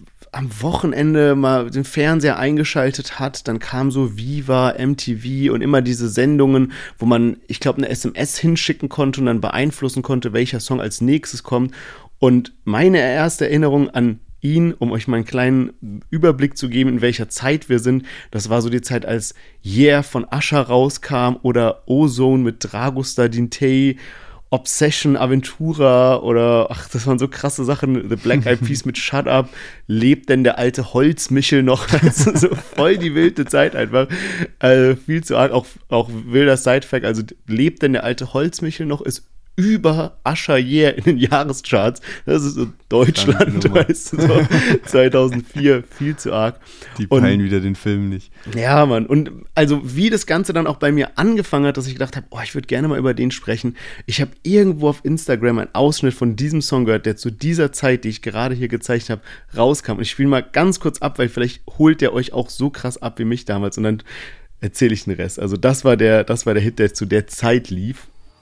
am Wochenende mal den Fernseher eingeschaltet hat, dann kam so Viva, M T V und immer diese Sendungen, wo man, ich glaube, eine S M S hinschicken konnte und dann beeinflussen konnte, welcher Song als nächstes kommt. Und meine erste Erinnerung an ihn, um euch mal einen kleinen Überblick zu geben, in welcher Zeit wir sind, das war so die Zeit, als Yeah von Usher rauskam oder Ozone mit Dragostar Dintei, Obsession, Aventura oder, ach, das waren so krasse Sachen, The Black Eyed Peas mit Shut Up, lebt denn der alte Holzmichel noch? Also so voll die wilde Zeit einfach, also viel zu arg, auch, auch wilder Sidefact, also lebt denn der alte Holzmichel noch, ist über Usher Yeah in den Jahrescharts. Das ist so Deutschland, weißt du, so zweitausendvier, viel zu arg. Die peilen und, wieder den Film nicht. Ja, Mann. Und also wie das Ganze dann auch bei mir angefangen hat, dass ich gedacht habe, oh, ich würde gerne mal über den sprechen. Ich habe irgendwo auf Instagram einen Ausschnitt von diesem Song gehört, der zu dieser Zeit, die ich gerade hier gezeigt habe, rauskam. Und ich spiele mal ganz kurz ab, weil vielleicht holt der euch auch so krass ab wie mich damals. Und dann erzähle ich den Rest. Also das war der, das war der Hit, der zu der Zeit lief.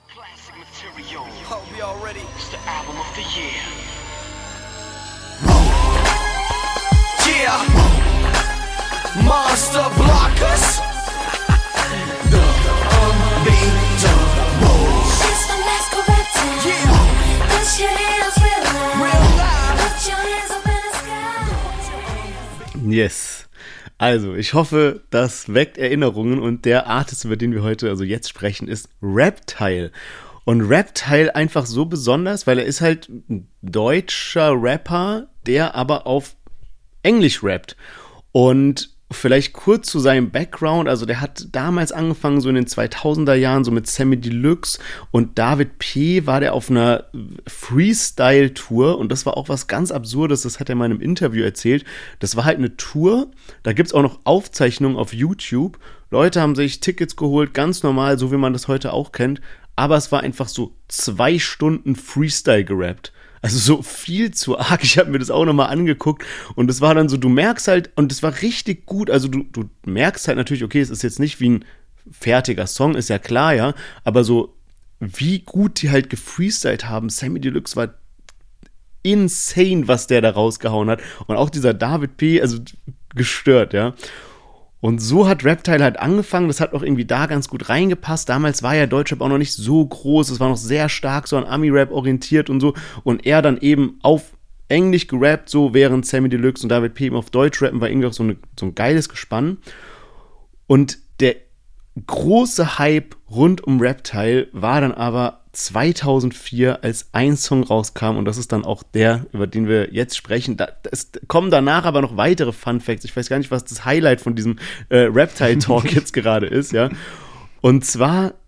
Monster blockers. The unbeatable. It's the masquerade. Yeah. Put your hands real loud. Put your hands up in the sky. Yes. Also, ich hoffe, das weckt Erinnerungen und der Artist, über den wir heute, also jetzt sprechen, ist Reptile. Und Reptile einfach so besonders, weil er ist halt ein deutscher Rapper, der aber auf Englisch rappt. Und vielleicht kurz zu seinem Background, also der hat damals angefangen, so in den zweitausender Jahren, so mit Sammy Deluxe und David P. war der auf einer Freestyle-Tour und das war auch was ganz Absurdes, das hat er mal in einem Interview erzählt. Das war halt eine Tour, da gibt's auch noch Aufzeichnungen auf YouTube. Leute haben sich Tickets geholt, ganz normal, so wie man das heute auch kennt, aber es war einfach so zwei Stunden Freestyle gerappt. Also so viel zu arg. Ich habe mir das auch nochmal angeguckt und es war dann so, du merkst halt, und es war richtig gut, also du, du merkst halt natürlich, okay, es ist jetzt nicht wie ein fertiger Song, ist ja klar, ja, aber so, wie gut die halt gefreestylt haben. Sammy Deluxe war insane, was der da rausgehauen hat und auch dieser David P., also gestört, ja. Und so hat Reptile halt angefangen, das hat auch irgendwie da ganz gut reingepasst. Damals war ja Deutschrap auch noch nicht so groß, es war noch sehr stark so an Ami-Rap orientiert und so. Und er dann eben auf Englisch gerappt, so während Sammy Deluxe und David P. eben auf Deutsch rappen, war irgendwie auch so, eine, so ein geiles Gespann. Und der große Hype rund um Reptile war dann aber zweitausendvier, als ein Song rauskam und das ist dann auch der, über den wir jetzt sprechen. Da, es kommen danach aber noch weitere Fun Facts. Ich weiß gar nicht, was das Highlight von diesem äh, Reptile-Talk jetzt gerade ist, ja. Und zwar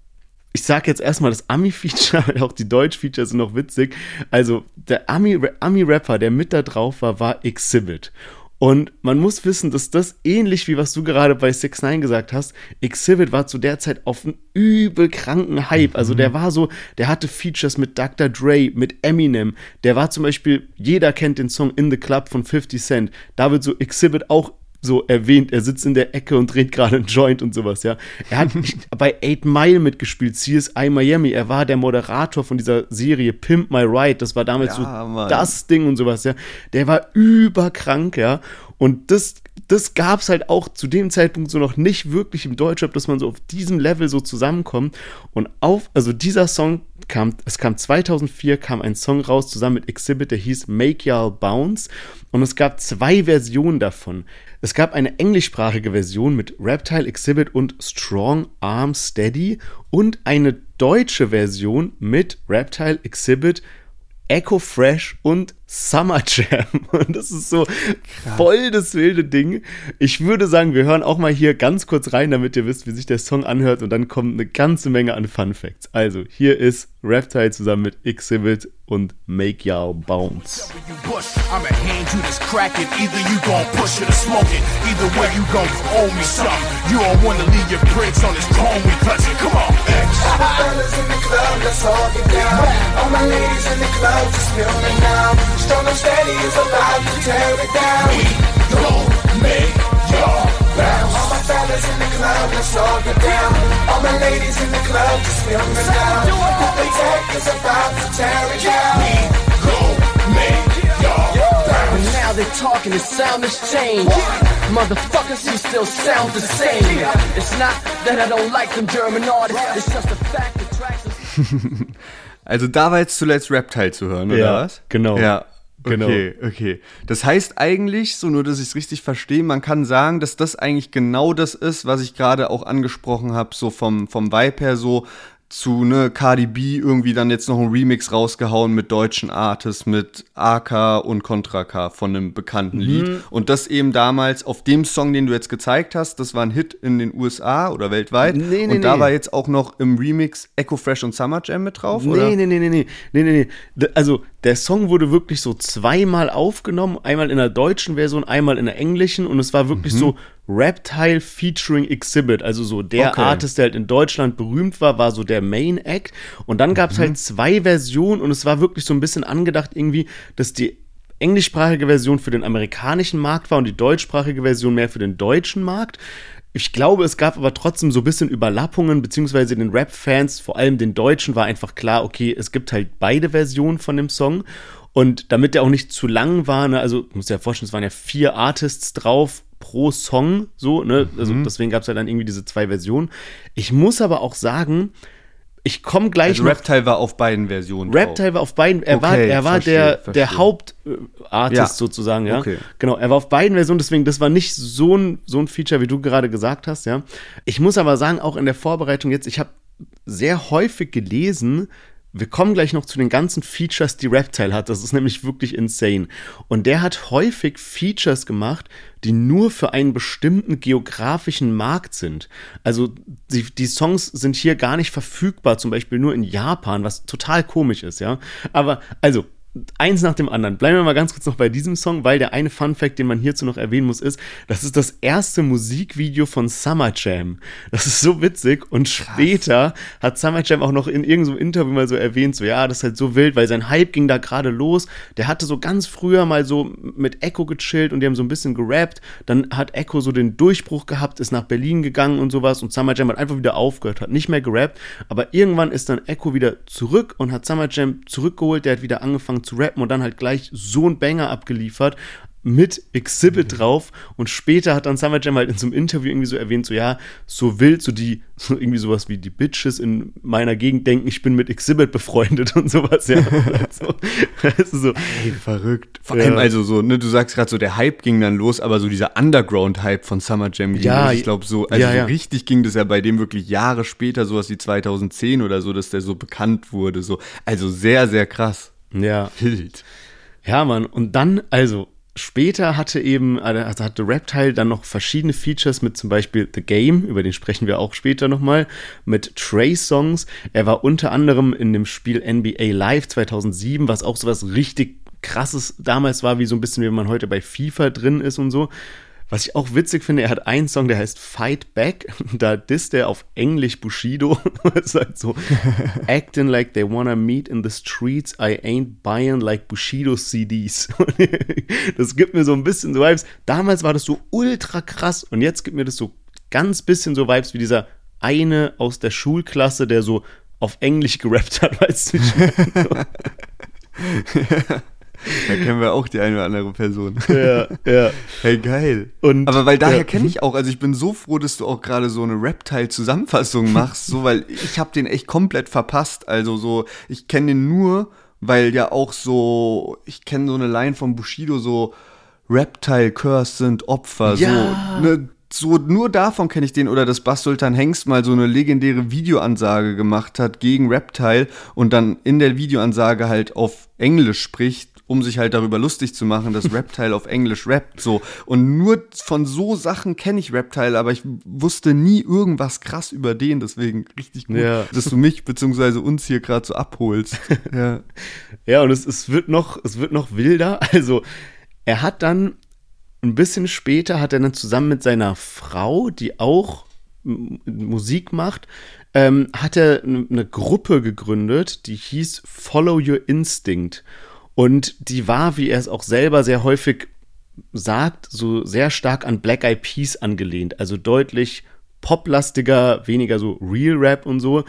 ich sag jetzt erstmal das Ami-Feature, weil auch die Deutsch-Features sind noch witzig. Also der Ami, Ami-Rapper, der mit da drauf war, war Exhibit. Und man muss wissen, dass das ähnlich wie was du gerade bei six nine gesagt hast, Exhibit war zu der Zeit auf einem übel kranken Hype. Also der war so, der hatte Features mit Doktor Dre, mit Eminem. Der war zum Beispiel, jeder kennt den Song In the Club von fifty Cent. Da wird so Exhibit auch so erwähnt, er sitzt in der Ecke und dreht gerade einen Joint und sowas, ja. Er hat bei Eight Mile mitgespielt, C S I Miami, er war der Moderator von dieser Serie Pimp My Ride, das war damals Ja, so Mann. das Ding und sowas, ja. Der war überkrank, ja. Und das, das gab's halt auch zu dem Zeitpunkt so noch nicht wirklich im Deutschrap, dass man so auf diesem Level so zusammenkommt. Und auf, also dieser Song kam, es kam zweitausendvier, kam ein Song raus zusammen mit Exhibit, der hieß Make Y'all Bounce. Und es gab zwei Versionen davon. Es gab eine englischsprachige Version mit Reptile, Exhibit und Strong Arm Steady und eine deutsche Version mit Reptile, Exhibit, Echo Fresh und Summer Jam. Und das ist so voll das wilde Ding. Ich würde sagen, wir hören auch mal hier ganz kurz rein, damit ihr wisst, wie sich der Song anhört. Und dann kommt eine ganze Menge an Fun Facts. Also, hier ist Reptile zusammen mit Exhibit und Make Y'all Bounce. I'ma hand you this crack and either you gon' push it or smoke it. Either way you gon' owe me something. You don't wanna leave your prints on this chrome we clutching. Come on, X. All my fellas in the club, let's all get down. All my ladies in the club, just feel me now. Strong and steady is alive to tear it down. We gon' make y'all bounce. All my fellas in the club, let's all get down. All my ladies in the club, just feel me now. The tech is about to tear it down. We gon' make y'all bounce. And now they're talking, the sound has changed. Motherfuckers, you still sound the same. It's not that I don't like them German artists, it's just the fact that tracks are... Also da war jetzt zuletzt Reptile zu hören, oder Ja, was? genau. Ja, Genau. okay, okay. Das heißt eigentlich, so nur, dass ich es richtig verstehe, man kann sagen, dass das eigentlich genau das ist, was ich gerade auch angesprochen habe, so vom, vom Vibe her so zu, ne, Cardi B irgendwie dann jetzt noch einen Remix rausgehauen mit deutschen Artists, mit A K und Contra K von einem bekannten Lied. Und das eben damals auf dem Song, den du jetzt gezeigt hast, das war ein Hit in den U S A oder weltweit. Nee, nee, und da nee. war jetzt auch noch im Remix Echo Fresh und Summer Jam mit drauf, Nee, oder? nee, nee, nee, nee, nee, nee, nee. D- Also, der Song wurde wirklich so zweimal aufgenommen, einmal in der deutschen Version, einmal in der englischen und es war wirklich so Reptile featuring Exhibit, also so der Okay. Artist, der halt in Deutschland berühmt war, war so der Main Act und dann gab es halt zwei Versionen und es war wirklich so ein bisschen angedacht irgendwie, dass die englischsprachige Version für den amerikanischen Markt war und die deutschsprachige Version mehr für den deutschen Markt. Ich glaube, es gab aber trotzdem so ein bisschen Überlappungen, beziehungsweise den Rap-Fans, vor allem den Deutschen, war einfach klar, okay, es gibt halt beide Versionen von dem Song. Und damit der auch nicht zu lang war, ne, also, du musst dir ja vorstellen, es waren ja vier Artists drauf pro Song, so, ne, also deswegen gab es ja dann irgendwie diese zwei Versionen. Ich muss aber auch sagen, ich komme gleich Also noch. Reptile war auf beiden Versionen Reptile war auf beiden, er war, Okay, er war verstehe, der, verstehe. der Hauptartist Ja. sozusagen, ja. Okay. Genau, er war auf beiden Versionen, deswegen, das war nicht so ein, so ein Feature, wie du gerade gesagt hast, ja. Ich muss aber sagen, auch in der Vorbereitung jetzt, ich habe sehr häufig gelesen, wir kommen gleich noch zu den ganzen Features, die Reptile hat. Das ist nämlich wirklich insane. Und der hat häufig Features gemacht, die nur für einen bestimmten geografischen Markt sind. Also die, die Songs sind hier gar nicht verfügbar, zum Beispiel nur in Japan, was total komisch ist, ja. Aber also eins nach dem anderen. Bleiben wir mal ganz kurz noch bei diesem Song, weil der eine Funfact, den man hierzu noch erwähnen muss, ist, das ist das erste Musikvideo von Summer Jam. Das ist so witzig und später hat Summer Jam auch noch in irgendeinem Interview mal so erwähnt, so ja, das ist halt so wild, weil sein Hype ging da gerade los. Der hatte so ganz früher mal so mit Echo gechillt und die haben so ein bisschen gerappt. Dann hat Echo so den Durchbruch gehabt, ist nach Berlin gegangen und sowas und Summer Jam hat einfach wieder aufgehört, hat nicht mehr gerappt, aber irgendwann ist dann Echo wieder zurück und hat Summer Jam zurückgeholt, der hat wieder angefangen zu rappen und dann halt gleich so ein Banger abgeliefert mit Exhibit drauf und später hat dann Summer Jam halt in so einem Interview irgendwie so erwähnt, so ja, so wild, so die, so irgendwie sowas wie die Bitches in meiner Gegend denken, ich bin mit Exhibit befreundet und sowas, ja. Also, also so, Ey, verrückt. Vor Ja. allem also so, ne, du sagst gerade so, der Hype ging dann los, aber so dieser Underground-Hype von Summer Jam ging Ja, los. Ich glaube so, also ja, ja. so richtig ging das ja bei dem wirklich Jahre später, sowas wie zweitausendzehn oder so, dass der so bekannt wurde, so. Also sehr, sehr krass. ja. Wild. Ja, Mann, und dann, also, später hatte eben, also hatte Reptile dann noch verschiedene Features mit zum Beispiel The Game, über den sprechen wir auch später nochmal, mit Trey-Songs. Er war unter anderem in dem Spiel N B A Live zweitausendsieben, was auch sowas richtig krasses damals war, wie so ein bisschen, wie man heute bei FIFA drin ist und so. Was ich auch witzig finde, er hat einen Song, der heißt Fight Back. Da disst er auf Englisch Bushido. Das ist halt so, acting like they wanna meet in the streets, I ain't buying like Bushido C Ds. Das gibt mir so ein bisschen so Vibes. Damals war das so ultra krass und jetzt gibt mir das so ganz bisschen so Vibes wie dieser eine aus der Schulklasse, der so auf Englisch gerappt hat, weißt du? Da kennen wir auch die eine oder andere Person. Ja, ja. Hey, geil. Und, aber weil daher ja. kenne ich auch, also ich bin so froh, dass du auch gerade so eine Reptile-Zusammenfassung machst, so, weil ich habe den echt komplett verpasst. Also so, ich kenne den nur, weil ja auch so, ich kenne so eine Line von Bushido, so Reptile-Curse sind Opfer, ja. so, ne, so nur davon kenne ich den, oder dass Bass Sultan Hengst mal so eine legendäre Videoansage gemacht hat gegen Reptile und dann in der Videoansage halt auf Englisch spricht, um sich halt darüber lustig zu machen, dass Reptile auf Englisch rappt, so. Und nur von so Sachen kenne ich Reptile, aber ich wusste nie irgendwas krass über den, deswegen richtig gut, ja. dass du mich bzw. uns hier gerade so abholst. Ja, ja und es, es, wird noch, es wird noch wilder. Also, er hat dann ein bisschen später, hat er dann zusammen mit seiner Frau, die auch m- Musik macht, ähm, hat er eine Gruppe gegründet, die hieß Follow Your Instinct. Und die war, wie er es auch selber sehr häufig sagt, so sehr stark an Black Eyed Peas angelehnt. Also deutlich poplastiger, weniger so Real Rap und so.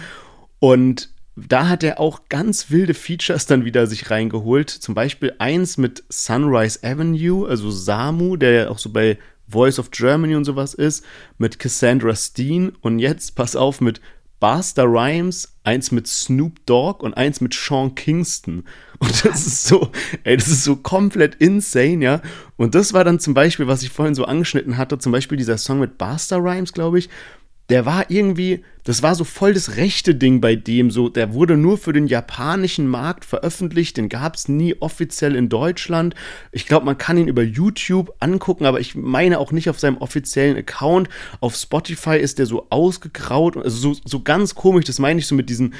Und da hat er auch ganz wilde Features dann wieder sich reingeholt. Zum Beispiel eins mit Sunrise Avenue, also Samu, der ja auch so bei Voice of Germany und sowas ist, mit Cassandra Steen. Und jetzt, pass auf, mit Busta Rhymes, eins mit Snoop Dogg und eins mit Sean Kingston. Und das ist so, ey, das ist so komplett insane, ja. Und das war dann zum Beispiel, was ich vorhin so angeschnitten hatte, zum Beispiel dieser Song mit Busta Rhymes, glaube ich, der war irgendwie, das war so voll das rechte Ding bei dem, so, der wurde nur für den japanischen Markt veröffentlicht, den gab es nie offiziell in Deutschland. Ich glaube, man kann ihn über YouTube angucken, aber ich meine auch nicht auf seinem offiziellen Account. Auf Spotify ist der so ausgegraut, also so, so ganz komisch, das meine ich so mit diesen,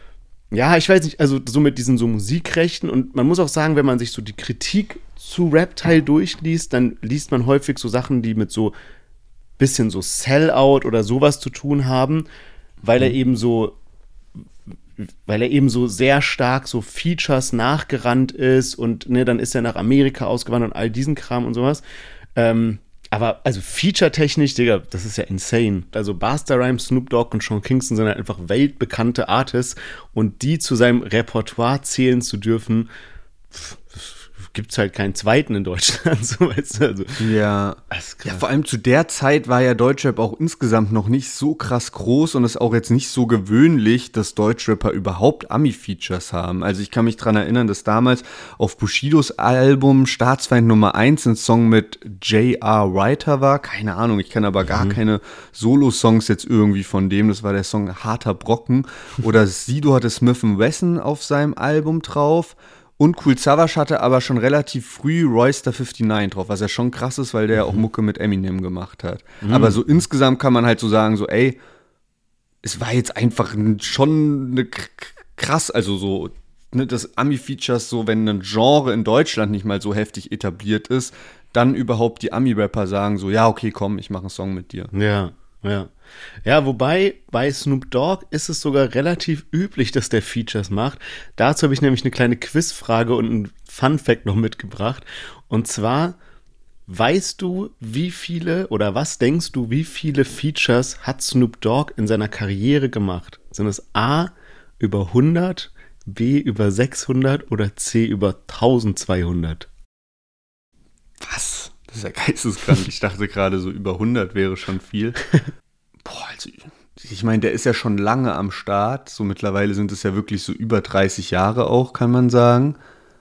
ja, ich weiß nicht, also so mit diesen so Musikrechten, und man muss auch sagen, wenn man sich so die Kritik zu Reptile durchliest, dann liest man häufig so Sachen, die mit so bisschen so Sellout oder sowas zu tun haben, weil er eben so weil er eben so sehr stark so Features nachgerannt ist und ne, dann ist er nach Amerika ausgewandert und all diesen Kram und sowas. Ähm, aber also Feature-technisch, Digga, das ist ja insane. Also Busta Rhymes, Snoop Dogg und Sean Kingston sind halt einfach weltbekannte Artists, und die zu seinem Repertoire zählen zu dürfen, pff, gibt's halt keinen zweiten in Deutschland, so, weißt du, also. Ja. Ja, vor allem zu der Zeit war ja Deutschrap auch insgesamt noch nicht so krass groß, und es ist auch jetzt nicht so gewöhnlich, dass Deutschrapper überhaupt Ami-Features haben. Also ich kann mich dran erinnern, dass damals auf Bushidos Album Staatsfeind Nummer eins ein Song mit J R. Writer war. Keine Ahnung, ich kenne aber gar mhm. keine Solo-Songs jetzt irgendwie von dem. Das war der Song Harter Brocken. Oder Sido hatte Smith and Wesson auf seinem Album drauf. Und Kool Savas hatte aber schon relativ früh Royster neunundfünfzig drauf, was ja schon krass ist, weil der ja mhm. auch Mucke mit Eminem gemacht hat. Mhm. Aber so insgesamt kann man halt so sagen, so ey, es war jetzt einfach schon eine krass, also so, ne, das Ami-Features so, wenn ein Genre in Deutschland nicht mal so heftig etabliert ist, dann überhaupt die Ami-Rapper sagen so, ja, okay, komm, ich mache einen Song mit dir. Ja, ja. Ja, wobei bei Snoop Dogg ist es sogar relativ üblich, dass der Features macht. Dazu habe ich nämlich eine kleine Quizfrage und einen Fun-Fact noch mitgebracht. Und zwar, weißt du, wie viele oder was denkst du, wie viele Features hat Snoop Dogg in seiner Karriere gemacht? Sind es A, über hundert, B, über sechshundert oder C, über eintausendzweihundert? Was? Das ist ja geisteskrank. Ich dachte gerade, so über hundert wäre schon viel. Boah, also ich meine, der ist ja schon lange am Start. So mittlerweile sind es ja wirklich so über dreißig Jahre auch, kann man sagen.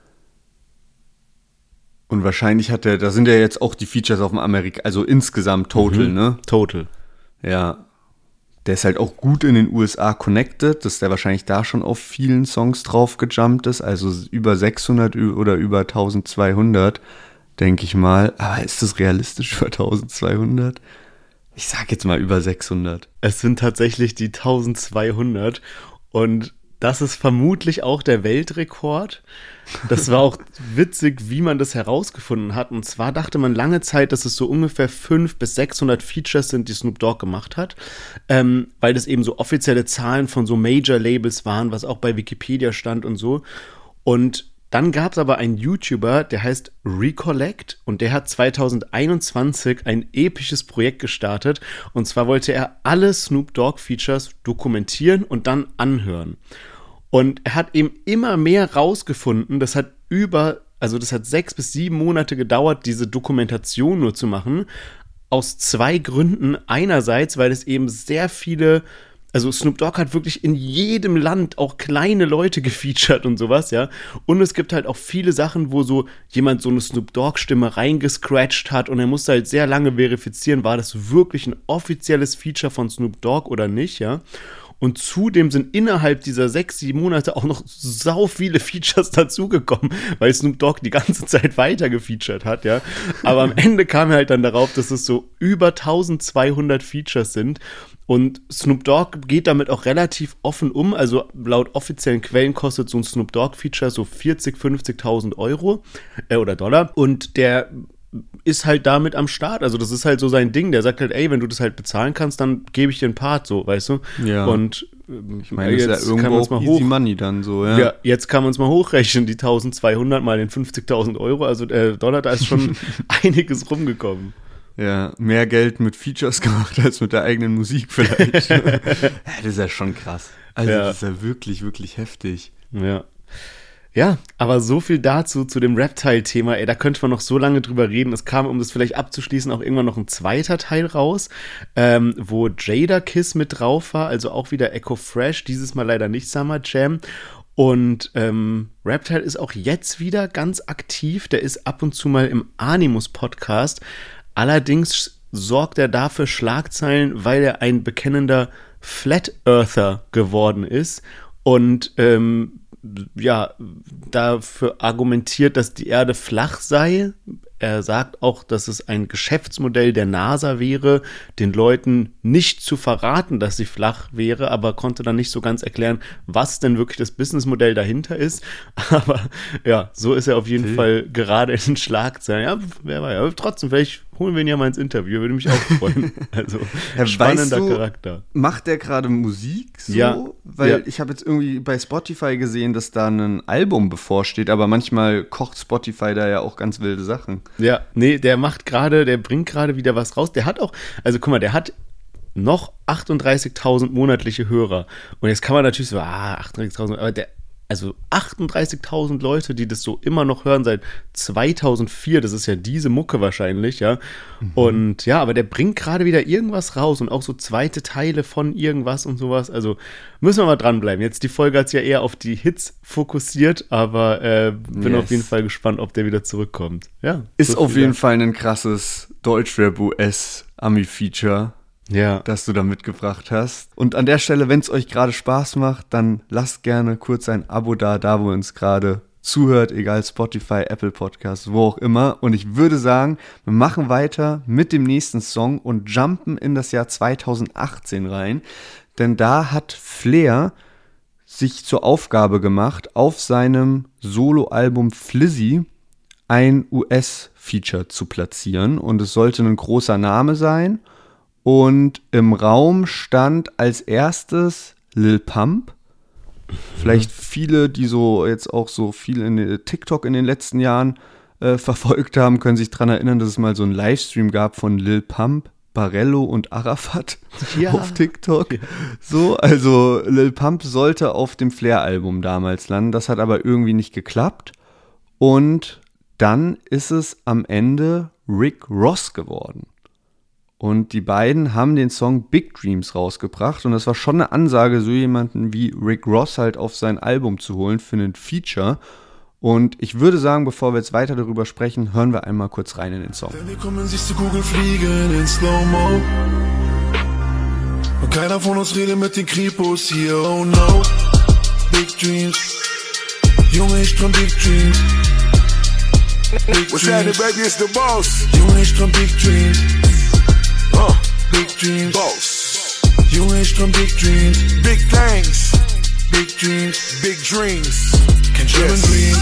Und wahrscheinlich hat er, da sind ja jetzt auch die Features auf dem Amerika, also insgesamt total, mhm. ne? Total. Ja. Der ist halt auch gut in den U S A connected, dass der wahrscheinlich da schon auf vielen Songs drauf gejumpt ist. Also über sechshundert oder über eintausendzweihundert. denke ich mal. Aber ist das realistisch für eintausendzweihundert? Ich sag jetzt mal über sechshundert. Es sind tatsächlich die eintausendzweihundert und das ist vermutlich auch der Weltrekord. Das war auch witzig, wie man das herausgefunden hat. Und zwar dachte man lange Zeit, dass es so ungefähr fünfhundert bis sechshundert Features sind, die Snoop Dogg gemacht hat, ähm, weil das eben so offizielle Zahlen von so Major-Labels waren, was auch bei Wikipedia stand und so. Und dann gab es aber einen YouTuber, der heißt Recollect und der hat zweitausendeinundzwanzig ein episches Projekt gestartet. Und zwar wollte er alle Snoop Dogg-Features dokumentieren und dann anhören. Und er hat eben immer mehr rausgefunden, das hat über, also das hat sechs bis sieben Monate gedauert, diese Dokumentation nur zu machen, aus zwei Gründen. Einerseits, weil es eben sehr viele, also Snoop Dogg hat wirklich in jedem Land auch kleine Leute gefeatured und sowas, ja. Und es gibt halt auch viele Sachen, wo so jemand so eine Snoop Dogg-Stimme reingescratcht hat und er musste halt sehr lange verifizieren, war das wirklich ein offizielles Feature von Snoop Dogg oder nicht, ja. Und zudem sind innerhalb dieser sechs, sieben Monate auch noch sau viele Features dazugekommen, weil Snoop Dogg die ganze Zeit weiter gefeatured hat, ja. Aber am Ende kam er halt dann darauf, dass es so über eintausendzweihundert Features sind. Und Snoop Dogg geht damit auch relativ offen um. Also laut offiziellen Quellen kostet so ein Snoop Dogg-Feature so vierzig, fünfzigtausend Euro äh, oder Dollar. Und der ist halt damit am Start. Also das ist halt so sein Ding. Der sagt halt, ey, wenn du das halt bezahlen kannst, dann gebe ich dir einen Part, so, weißt du? Ja. Und ich meine, das ist ja irgendwo auch easy hoch, money dann so, ja. Ja, jetzt kann man es mal hochrechnen, die eintausendzweihundert mal den fünfzigtausend Euro, also äh, Dollar, da ist schon einiges rumgekommen. Ja, mehr Geld mit Features gemacht als mit der eigenen Musik vielleicht. Ja, das ist ja schon krass. Also ja. Das ist ja wirklich, wirklich heftig. Ja. Ja, aber so viel dazu, zu dem Rap-Teil-Thema. Ey, da könnte man noch so lange drüber reden. Es kam, um das vielleicht abzuschließen, auch irgendwann noch ein zweiter Teil raus, ähm, wo Jadakiss mit drauf war, also auch wieder Echo Fresh, dieses Mal leider nicht Summer Jam. Und ähm, Rap-Teil ist auch jetzt wieder ganz aktiv. Der ist ab und zu mal im Animus-Podcast. Allerdings sorgt er dafür Schlagzeilen, weil er ein bekennender Flat-Earther geworden ist und ähm, ja, dafür argumentiert, dass die Erde flach sei. Er sagt auch, dass es ein Geschäftsmodell der NASA wäre, den Leuten nicht zu verraten, dass sie flach wäre, aber konnte dann nicht so ganz erklären, was denn wirklich das Businessmodell dahinter ist. Aber ja, so ist er auf jeden okay. Fall gerade in den Schlagzeilen. Ja, wer weiß, aber trotzdem, vielleicht holen wir ihn ja mal ins Interview, würde mich auch freuen. Also, ja, spannender weißt du, Charakter. Macht der gerade Musik so? Ja. Weil ja. ich habe jetzt irgendwie bei Spotify gesehen, dass da ein Album bevorsteht, aber manchmal kocht Spotify da ja auch ganz wilde Sachen. Ja, nee, der macht gerade, der bringt gerade wieder was raus. Der hat auch, also guck mal, der hat noch achtunddreißigtausend monatliche Hörer. Und jetzt kann man natürlich so, ah, achtunddreißigtausend, aber der, also achtunddreißigtausend Leute, die das so immer noch hören seit zweitausendvier, das ist ja diese Mucke wahrscheinlich, ja. Mhm. Und ja, aber der bringt gerade wieder irgendwas raus und auch so zweite Teile von irgendwas und sowas. Also müssen wir mal dranbleiben. Jetzt die Folge hat sich ja eher auf die Hits fokussiert, aber äh, bin yes. auf jeden Fall gespannt, ob der wieder zurückkommt. Ja, ist auf jeden Fall ein krasses Deutschrap-U S-Ami-Feature. Ja. Das du da mitgebracht hast. Und an der Stelle, wenn es euch gerade Spaß macht, dann lasst gerne kurz ein Abo da, da wo ihr uns gerade zuhört, egal Spotify, Apple Podcasts, wo auch immer. Und ich würde sagen, wir machen weiter mit dem nächsten Song und jumpen in das Jahr zweitausendachtzehn rein. Denn da hat Flair sich zur Aufgabe gemacht, auf seinem Soloalbum Flizzy ein U S-Feature zu platzieren. Und es sollte ein großer Name sein. Und im Raum stand als erstes Lil Pump. Vielleicht viele, die so jetzt auch so viel in TikTok in den letzten Jahren äh, verfolgt haben, können sich daran erinnern, dass es mal so einen Livestream gab von Lil Pump, Barello und Arafat ja. auf TikTok. Ja. So, also Lil Pump sollte auf dem Flair-Album damals landen. Das hat aber irgendwie nicht geklappt. Und dann ist es am Ende Rick Ross geworden. Und die beiden haben den Song Big Dreams rausgebracht. Und das war schon eine Ansage, so jemanden wie Rick Ross halt auf sein Album zu holen für einen Feature. Und ich würde sagen, bevor wir jetzt weiter darüber sprechen, hören wir einmal kurz rein in den Song. Wenn wir kommen, siehst du Kugel fliegen in Slow-Mo. Und keiner von uns redet mit den Kripos hier, oh no. Big Dreams. Junge, ich träum Big Dreams. What's happening, baby? It's the boss. Junge, ich träum Big Dreams. Uh, Big Dreams. boss. Junge, ich träum Big Dreams. Big things. Big Dreams. Big dreams. Kein German Yes. Dream.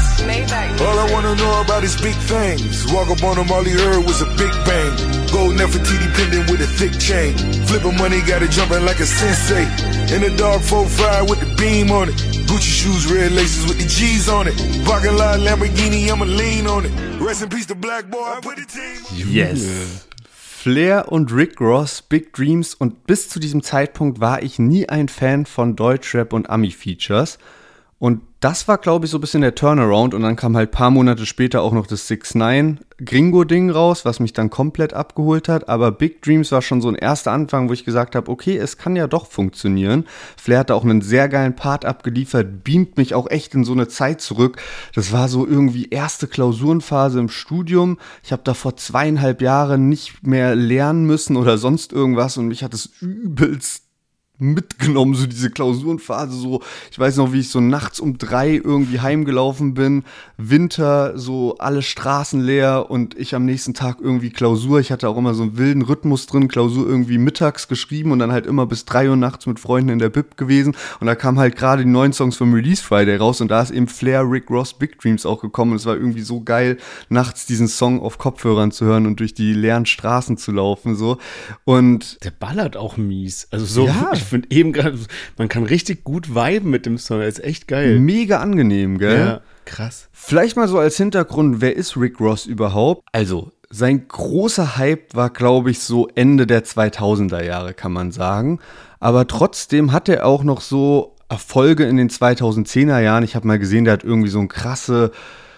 All I wanna know about is big things. Walk up on him, all he heard was a big bang. Gold Nefertiti pendant with a thick chain. Flipping money, got it jumping like a sensei. In the dark four five with the beam on it. Gucci shoes, red laces with the G's on it. Parking lot Lamborghini, I'ma lean on it. Rest in peace, the black boy, I put the team. Yes. Flair und Rick Ross, Big Dreams, und bis zu diesem Zeitpunkt war ich nie ein Fan von Deutschrap und Ami-Features. Und das war, glaube ich, so ein bisschen der Turnaround, und dann kam halt ein paar Monate später auch noch das six nine Gringo-Ding raus, was mich dann komplett abgeholt hat. Aber Big Dreams war schon so ein erster Anfang, wo ich gesagt habe, okay, es kann ja doch funktionieren. Flair hat auch einen sehr geilen Part abgeliefert, beamt mich auch echt in so eine Zeit zurück. Das war so irgendwie erste Klausurenphase im Studium. Ich habe da vor zweieinhalb Jahren nicht mehr lernen müssen oder sonst irgendwas, und mich hat es übelst mitgenommen, so diese Klausurenphase, so, ich weiß noch, wie ich so nachts um drei irgendwie heimgelaufen bin, Winter, so alle Straßen leer, und ich am nächsten Tag irgendwie Klausur. Ich hatte auch immer so einen wilden Rhythmus drin, Klausur irgendwie mittags geschrieben und dann halt immer bis drei Uhr nachts mit Freunden in der Bib gewesen, und da kamen halt gerade die neuen Songs vom Release Friday raus, und da ist eben Flair, Rick Ross, Big Dreams auch gekommen, und es war irgendwie so geil, nachts diesen Song auf Kopfhörern zu hören und durch die leeren Straßen zu laufen, so. Und der ballert auch mies. Also so, ja. Ich finde eben gerade, man kann richtig gut viben mit dem Song. Das ist echt geil. Mega angenehm, gell? Ja, krass. Vielleicht mal so als Hintergrund, wer ist Rick Ross überhaupt? Also, sein großer Hype war, glaube ich, so Ende der zweitausender Jahre, kann man sagen. Aber trotzdem hat er auch noch so Erfolge in den zweitausendzehner Jahren. Ich habe mal gesehen, der hat irgendwie so ein krasse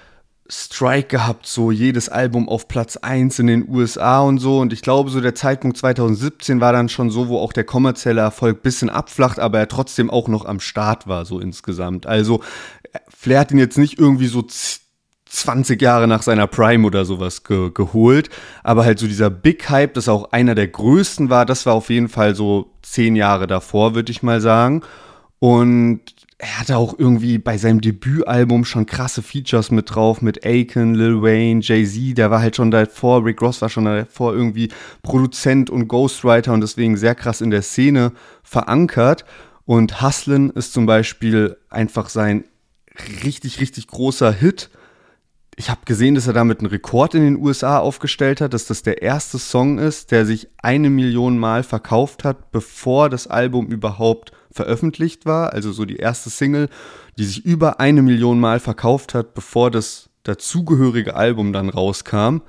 Strike gehabt, so jedes Album auf Platz eins in den U S A und so, und ich glaube, so der Zeitpunkt zweitausendsiebzehn war dann schon so, wo auch der kommerzielle Erfolg ein bisschen abflacht, aber er trotzdem auch noch am Start war, so insgesamt. Also Flair hat ihn jetzt nicht irgendwie so zwanzig Jahre nach seiner Prime oder sowas ge- geholt, aber halt so dieser Big Hype, das auch einer der größten war, das war auf jeden Fall so zehn Jahre davor, würde ich mal sagen. Und er hatte auch irgendwie bei seinem Debütalbum schon krasse Features mit drauf, mit Akon, Lil Wayne, Jay-Z, der war halt schon davor, Rick Ross war schon davor irgendwie Produzent und Ghostwriter und deswegen sehr krass in der Szene verankert. Und Hustlin' ist zum Beispiel einfach sein richtig, richtig großer Hit. Ich habe gesehen, dass er damit einen Rekord in den U S A aufgestellt hat, dass das der erste Song ist, der sich eine Million Mal verkauft hat, bevor das Album überhaupt veröffentlicht war. Also so die erste Single, die sich über eine Million Mal verkauft hat, bevor das dazugehörige Album dann rauskam.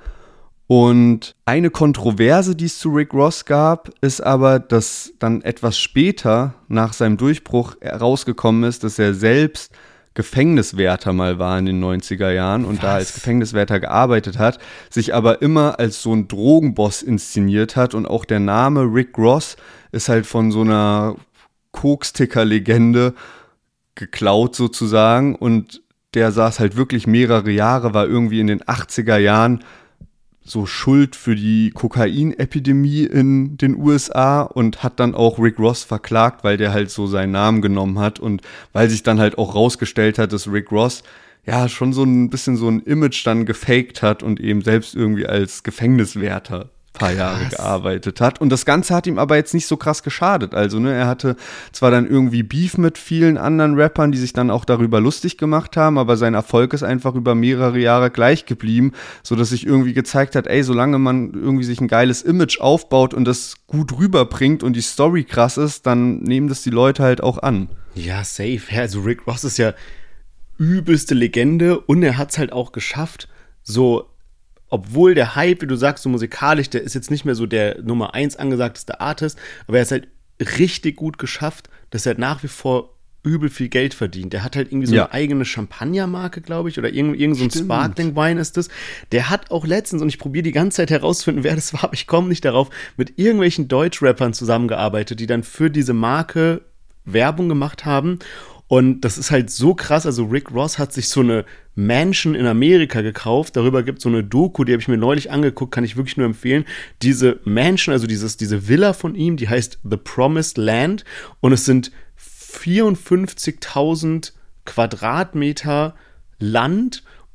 Und eine Kontroverse, die es zu Rick Ross gab, ist aber, dass dann etwas später nach seinem Durchbruch herausgekommen ist, dass er selbst Gefängniswärter mal war in den neunziger Jahren und Was? da als Gefängniswärter gearbeitet hat, sich aber immer als so ein Drogenboss inszeniert hat, und auch der Name Rick Ross ist halt von so einer Koksticker-Legende geklaut sozusagen, und der saß halt wirklich mehrere Jahre, war irgendwie in den achtziger Jahren so schuld für die Kokainepidemie in den U S A und hat dann auch Rick Ross verklagt, weil der halt so seinen Namen genommen hat und weil sich dann halt auch rausgestellt hat, dass Rick Ross ja schon so ein bisschen so ein Image dann gefaked hat und eben selbst irgendwie als Gefängniswärter paar Jahre krass. gearbeitet hat. Und das Ganze hat ihm aber jetzt nicht so krass geschadet. Also, ne, er hatte zwar dann irgendwie Beef mit vielen anderen Rappern, die sich dann auch darüber lustig gemacht haben, aber sein Erfolg ist einfach über mehrere Jahre gleich geblieben, sodass sich irgendwie gezeigt hat, ey, solange man irgendwie sich ein geiles Image aufbaut und das gut rüberbringt und die Story krass ist, dann nehmen das die Leute halt auch an. Ja, safe. Also Rick Ross ist ja übelste Legende, und er hat es halt auch geschafft, so obwohl der Hype, wie du sagst, so musikalisch, der ist jetzt nicht mehr so der Nummer eins angesagteste Artist, aber er ist halt richtig gut geschafft, dass er nach wie vor übel viel Geld verdient. Der hat halt irgendwie so ja. eine eigene Champagnermarke, glaube ich, oder irgend, irgend so ein Sparkling Wine ist das. Der hat auch letztens, und ich probiere die ganze Zeit herauszufinden, wer das war, aber ich komme nicht darauf, mit irgendwelchen Deutschrappern zusammengearbeitet, die dann für diese Marke Werbung gemacht haben. Und das ist halt so krass, also Rick Ross hat sich so eine Mansion in Amerika gekauft, darüber gibt es so eine Doku, die habe ich mir neulich angeguckt, kann ich wirklich nur empfehlen. Diese Mansion, also dieses, diese Villa von ihm, die heißt The Promised Land, und es sind vierundfünfzigtausend Quadratmeter Land, und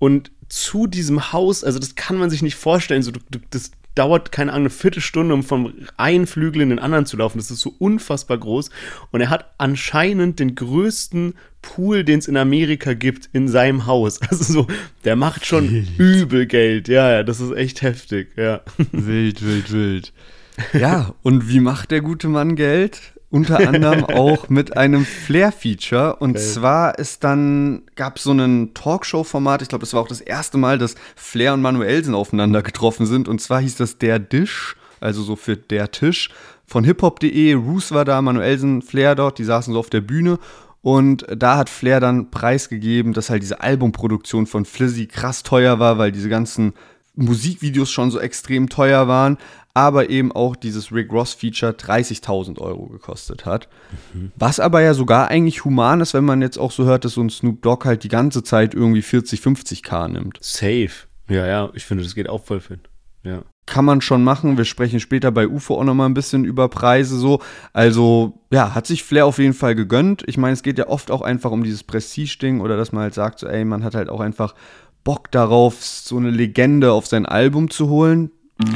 zu diesem Haus, also das kann man sich nicht vorstellen, so, du, du, das dauert, keine Ahnung, eine Viertelstunde, um vom einen Flügel in den anderen zu laufen. Das ist so unfassbar groß. Und er hat anscheinend den größten Pool, den es in Amerika gibt, in seinem Haus. Also so, der macht schon wild. Übel Geld. Ja, ja, das ist echt heftig, ja. Wild, wild, wild. Ja, und wie macht der gute Mann Geld? Unter anderem auch mit einem Flair-Feature. Und okay. zwar ist dann, gab es so ein Talkshow-Format, ich glaube, das war auch das erste Mal, dass Flair und Manuellsen aufeinander getroffen sind. Und zwar hieß das Der Dish, also so für Der Tisch, von hiphop punkt de. Roos war da, Manuellsen, Flair dort, die saßen so auf der Bühne. Und da hat Flair dann preisgegeben, dass halt diese Albumproduktion von Flizzy krass teuer war, weil diese ganzen Musikvideos schon so extrem teuer waren, aber eben auch dieses Rick Ross-Feature dreißigtausend Euro gekostet hat. Mhm. Was aber ja sogar eigentlich human ist, wenn man jetzt auch so hört, dass so ein Snoop Dogg halt die ganze Zeit irgendwie vierzig, fünfzig K nimmt. Safe. Ja, ja, ich finde, das geht auch voll fit. Ja. Kann man schon machen. Wir sprechen später bei U F O auch nochmal ein bisschen über Preise so. Also, ja, hat sich Flair auf jeden Fall gegönnt. Ich meine, es geht ja oft auch einfach um dieses Prestige-Ding oder dass man halt sagt, so, ey, man hat halt auch einfach Bock darauf, so eine Legende auf sein Album zu holen.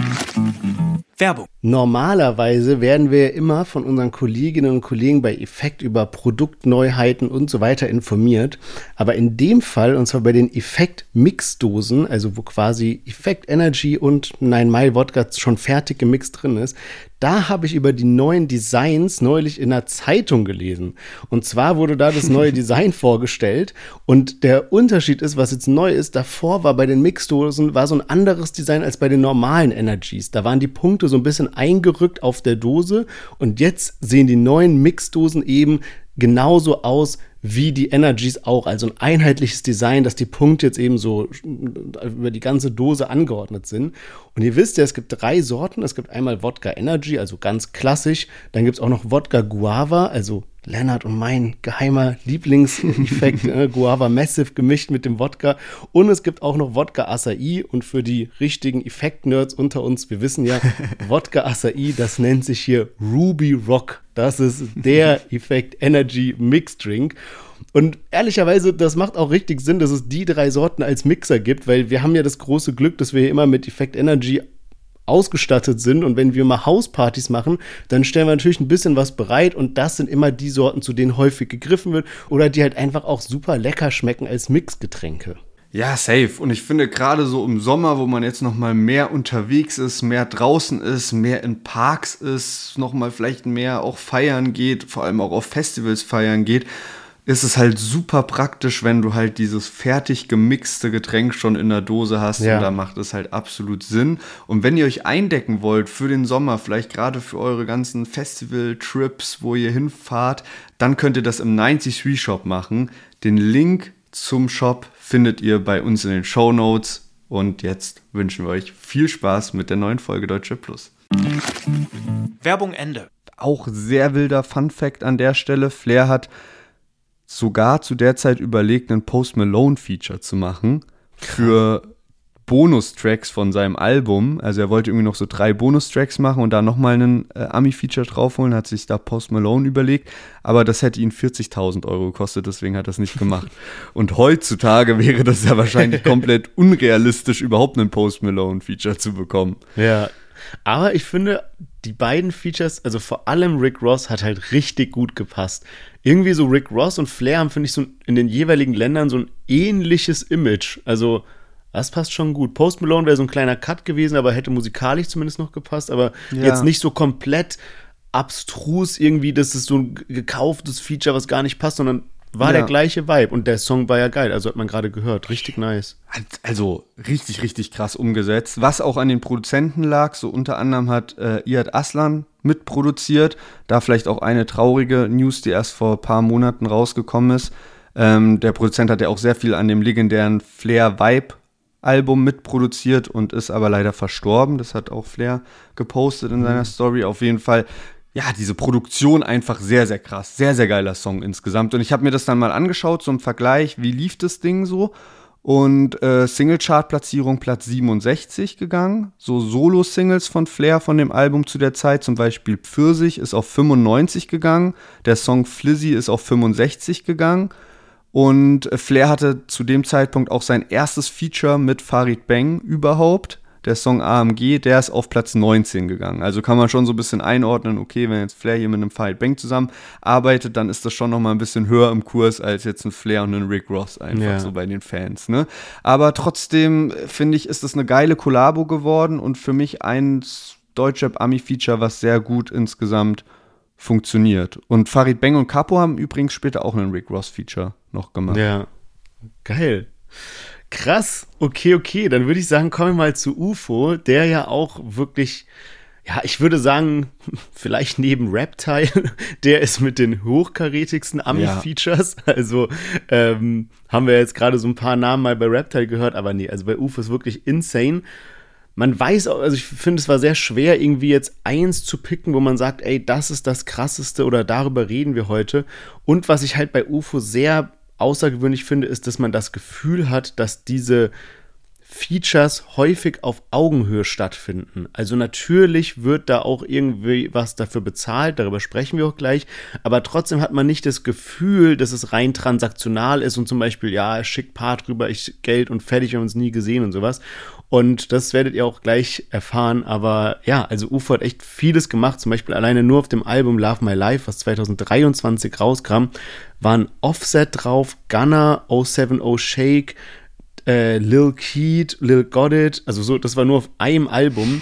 Werbung. Normalerweise werden wir immer von unseren Kolleginnen und Kollegen bei Effekt über Produktneuheiten und so weiter informiert. Aber in dem Fall, und zwar bei den Effekt-Mixdosen, also wo quasi Effekt Energy und Nine Mile Wodka schon fertig gemixt drin ist, da habe ich über die neuen Designs neulich in einer Zeitung gelesen. Und zwar wurde da das neue Design vorgestellt. Und der Unterschied ist, was jetzt neu ist, davor war bei den Mixdosen war so ein anderes Design als bei den normalen Energies. Da waren die Punkte so ein bisschen eingerückt auf der Dose. Und jetzt sehen die neuen Mixdosen eben genauso aus wie die Energies auch. Also ein einheitliches Design, dass die Punkte jetzt eben so über die ganze Dose angeordnet sind. Und ihr wisst ja, es gibt drei Sorten. Es gibt einmal Wodka Energy, also ganz klassisch. Dann gibt es auch noch Wodka Guava, also Lennart und mein geheimer Lieblingseffekt, äh, Guava Massive gemischt mit dem Wodka. Und es gibt auch noch Wodka Acai. Und für die richtigen Effekt-Nerds unter uns, wir wissen ja, Wodka Acai, das nennt sich hier Ruby Rock. Das ist der Effekt Energy Mix Drink. Und ehrlicherweise, das macht auch richtig Sinn, dass es die drei Sorten als Mixer gibt, weil wir haben ja das große Glück, dass wir hier immer mit Effekt Energy ausgestattet sind, und wenn wir mal Hauspartys machen, dann stellen wir natürlich ein bisschen was bereit, und das sind immer die Sorten, zu denen häufig gegriffen wird oder die halt einfach auch super lecker schmecken als Mixgetränke. Ja, safe. Und ich finde gerade so im Sommer, wo man jetzt noch mal mehr unterwegs ist, mehr draußen ist, mehr in Parks ist, noch mal vielleicht mehr auch feiern geht, vor allem auch auf Festivals feiern geht, ist es halt super praktisch, wenn du halt dieses fertig gemixte Getränk schon in der Dose hast. Ja. Und da macht es halt absolut Sinn. Und wenn ihr euch eindecken wollt für den Sommer, vielleicht gerade für eure ganzen Festival-Trips, wo ihr hinfahrt, dann könnt ihr das im neunzig drei Shop machen. Den Link zum Shop findet ihr bei uns in den Shownotes. Und jetzt wünschen wir euch viel Spaß mit der neuen Folge Deutschrap Plus. Werbung Ende. Auch sehr wilder Fun-Fact an der Stelle. Flair hat sogar zu der Zeit überlegt, einen Post Malone-Feature zu machen für Bonustracks von seinem Album. Also er wollte irgendwie noch so drei Bonustracks machen und da nochmal einen äh, Ami-Feature draufholen, hat sich da Post Malone überlegt, aber das hätte ihn vierzigtausend Euro gekostet, deswegen hat er es nicht gemacht. Und heutzutage wäre das ja wahrscheinlich komplett unrealistisch, überhaupt einen Post Malone-Feature zu bekommen. Ja, aber ich finde, die beiden Features, also vor allem Rick Ross, hat halt richtig gut gepasst. Irgendwie so Rick Ross und Flair haben, finde ich, so in den jeweiligen Ländern so ein ähnliches Image. Also das passt schon gut. Post Malone wäre so ein kleiner Cut gewesen, aber hätte musikalisch zumindest noch gepasst. Aber ja, jetzt nicht so komplett abstrus irgendwie, dass es so ein gekauftes Feature, was gar nicht passt, sondern war ja der gleiche Vibe. Und der Song war ja geil, also hat man gerade gehört. Richtig nice. Also richtig, richtig krass umgesetzt. Was auch an den Produzenten lag, so unter anderem hat äh, Iyad Aslan mitproduziert. Da vielleicht auch eine traurige News, die erst vor ein paar Monaten rausgekommen ist. Ähm, der Produzent hat ja auch sehr viel an dem legendären Flair Vibe Album mitproduziert und ist aber leider verstorben. Das hat auch Flair gepostet in seiner Story. Auf jeden Fall, ja, diese Produktion einfach sehr, sehr krass. Sehr, sehr geiler Song insgesamt. Und ich habe mir das dann mal angeschaut zum Vergleich, wie lief das Ding so? Und äh, Single-Chart-Platzierung Platz siebenundsechzig gegangen. So Solo-Singles von Flair von dem Album zu der Zeit, zum Beispiel Pfirsich ist auf fünfundneunzig gegangen. Der Song Flizzy ist auf fünfundsechzig gegangen. Und Flair hatte zu dem Zeitpunkt auch sein erstes Feature mit Farid Bang überhaupt. Der Song A M G, der ist auf Platz neunzehn gegangen. Also kann man schon so ein bisschen einordnen, okay, wenn jetzt Flair hier mit einem Farid Bang zusammenarbeitet, dann ist das schon noch mal ein bisschen höher im Kurs als jetzt ein Flair und ein Rick Ross einfach Ja. so bei den Fans, ne? Aber trotzdem, finde ich, ist das eine geile Kollabo geworden und für mich ein Deutschrap-Ami-Feature, was sehr gut insgesamt funktioniert. Und Farid Bang und Capo haben übrigens später auch einen Rick Ross-Feature noch gemacht. Ja, geil. Krass. Okay, okay. Dann würde ich sagen, kommen wir mal zu U F O, der ja auch wirklich, ja, ich würde sagen, vielleicht neben Reptile, der ist mit den hochkarätigsten Ami-Features. Ja. Also ähm, haben wir jetzt gerade so ein paar Namen mal bei Reptile gehört, aber nee, also bei U F O ist wirklich insane. Man weiß auch, also ich finde, es war sehr schwer, irgendwie jetzt eins zu picken, wo man sagt, ey, das ist das Krasseste oder darüber reden wir heute. Und was ich halt bei U F O sehr außergewöhnlich finde, ist, dass man das Gefühl hat, dass diese Features häufig auf Augenhöhe stattfinden. Also natürlich wird da auch irgendwie was dafür bezahlt, darüber sprechen wir auch gleich, aber trotzdem hat man nicht das Gefühl, dass es rein transaktional ist und zum Beispiel, ja, schick Part rüber, ich Geld und fertig, wir haben uns nie gesehen und sowas. Und das werdet ihr auch gleich erfahren, aber ja, also U F O hat echt vieles gemacht, zum Beispiel alleine nur auf dem Album Love My Life, was zwanzig dreiundzwanzig rauskam, waren Offset drauf, Gunna, oh seven oh Shake, äh, Lil Keat, Lil Got It, also so, das war nur auf einem Album.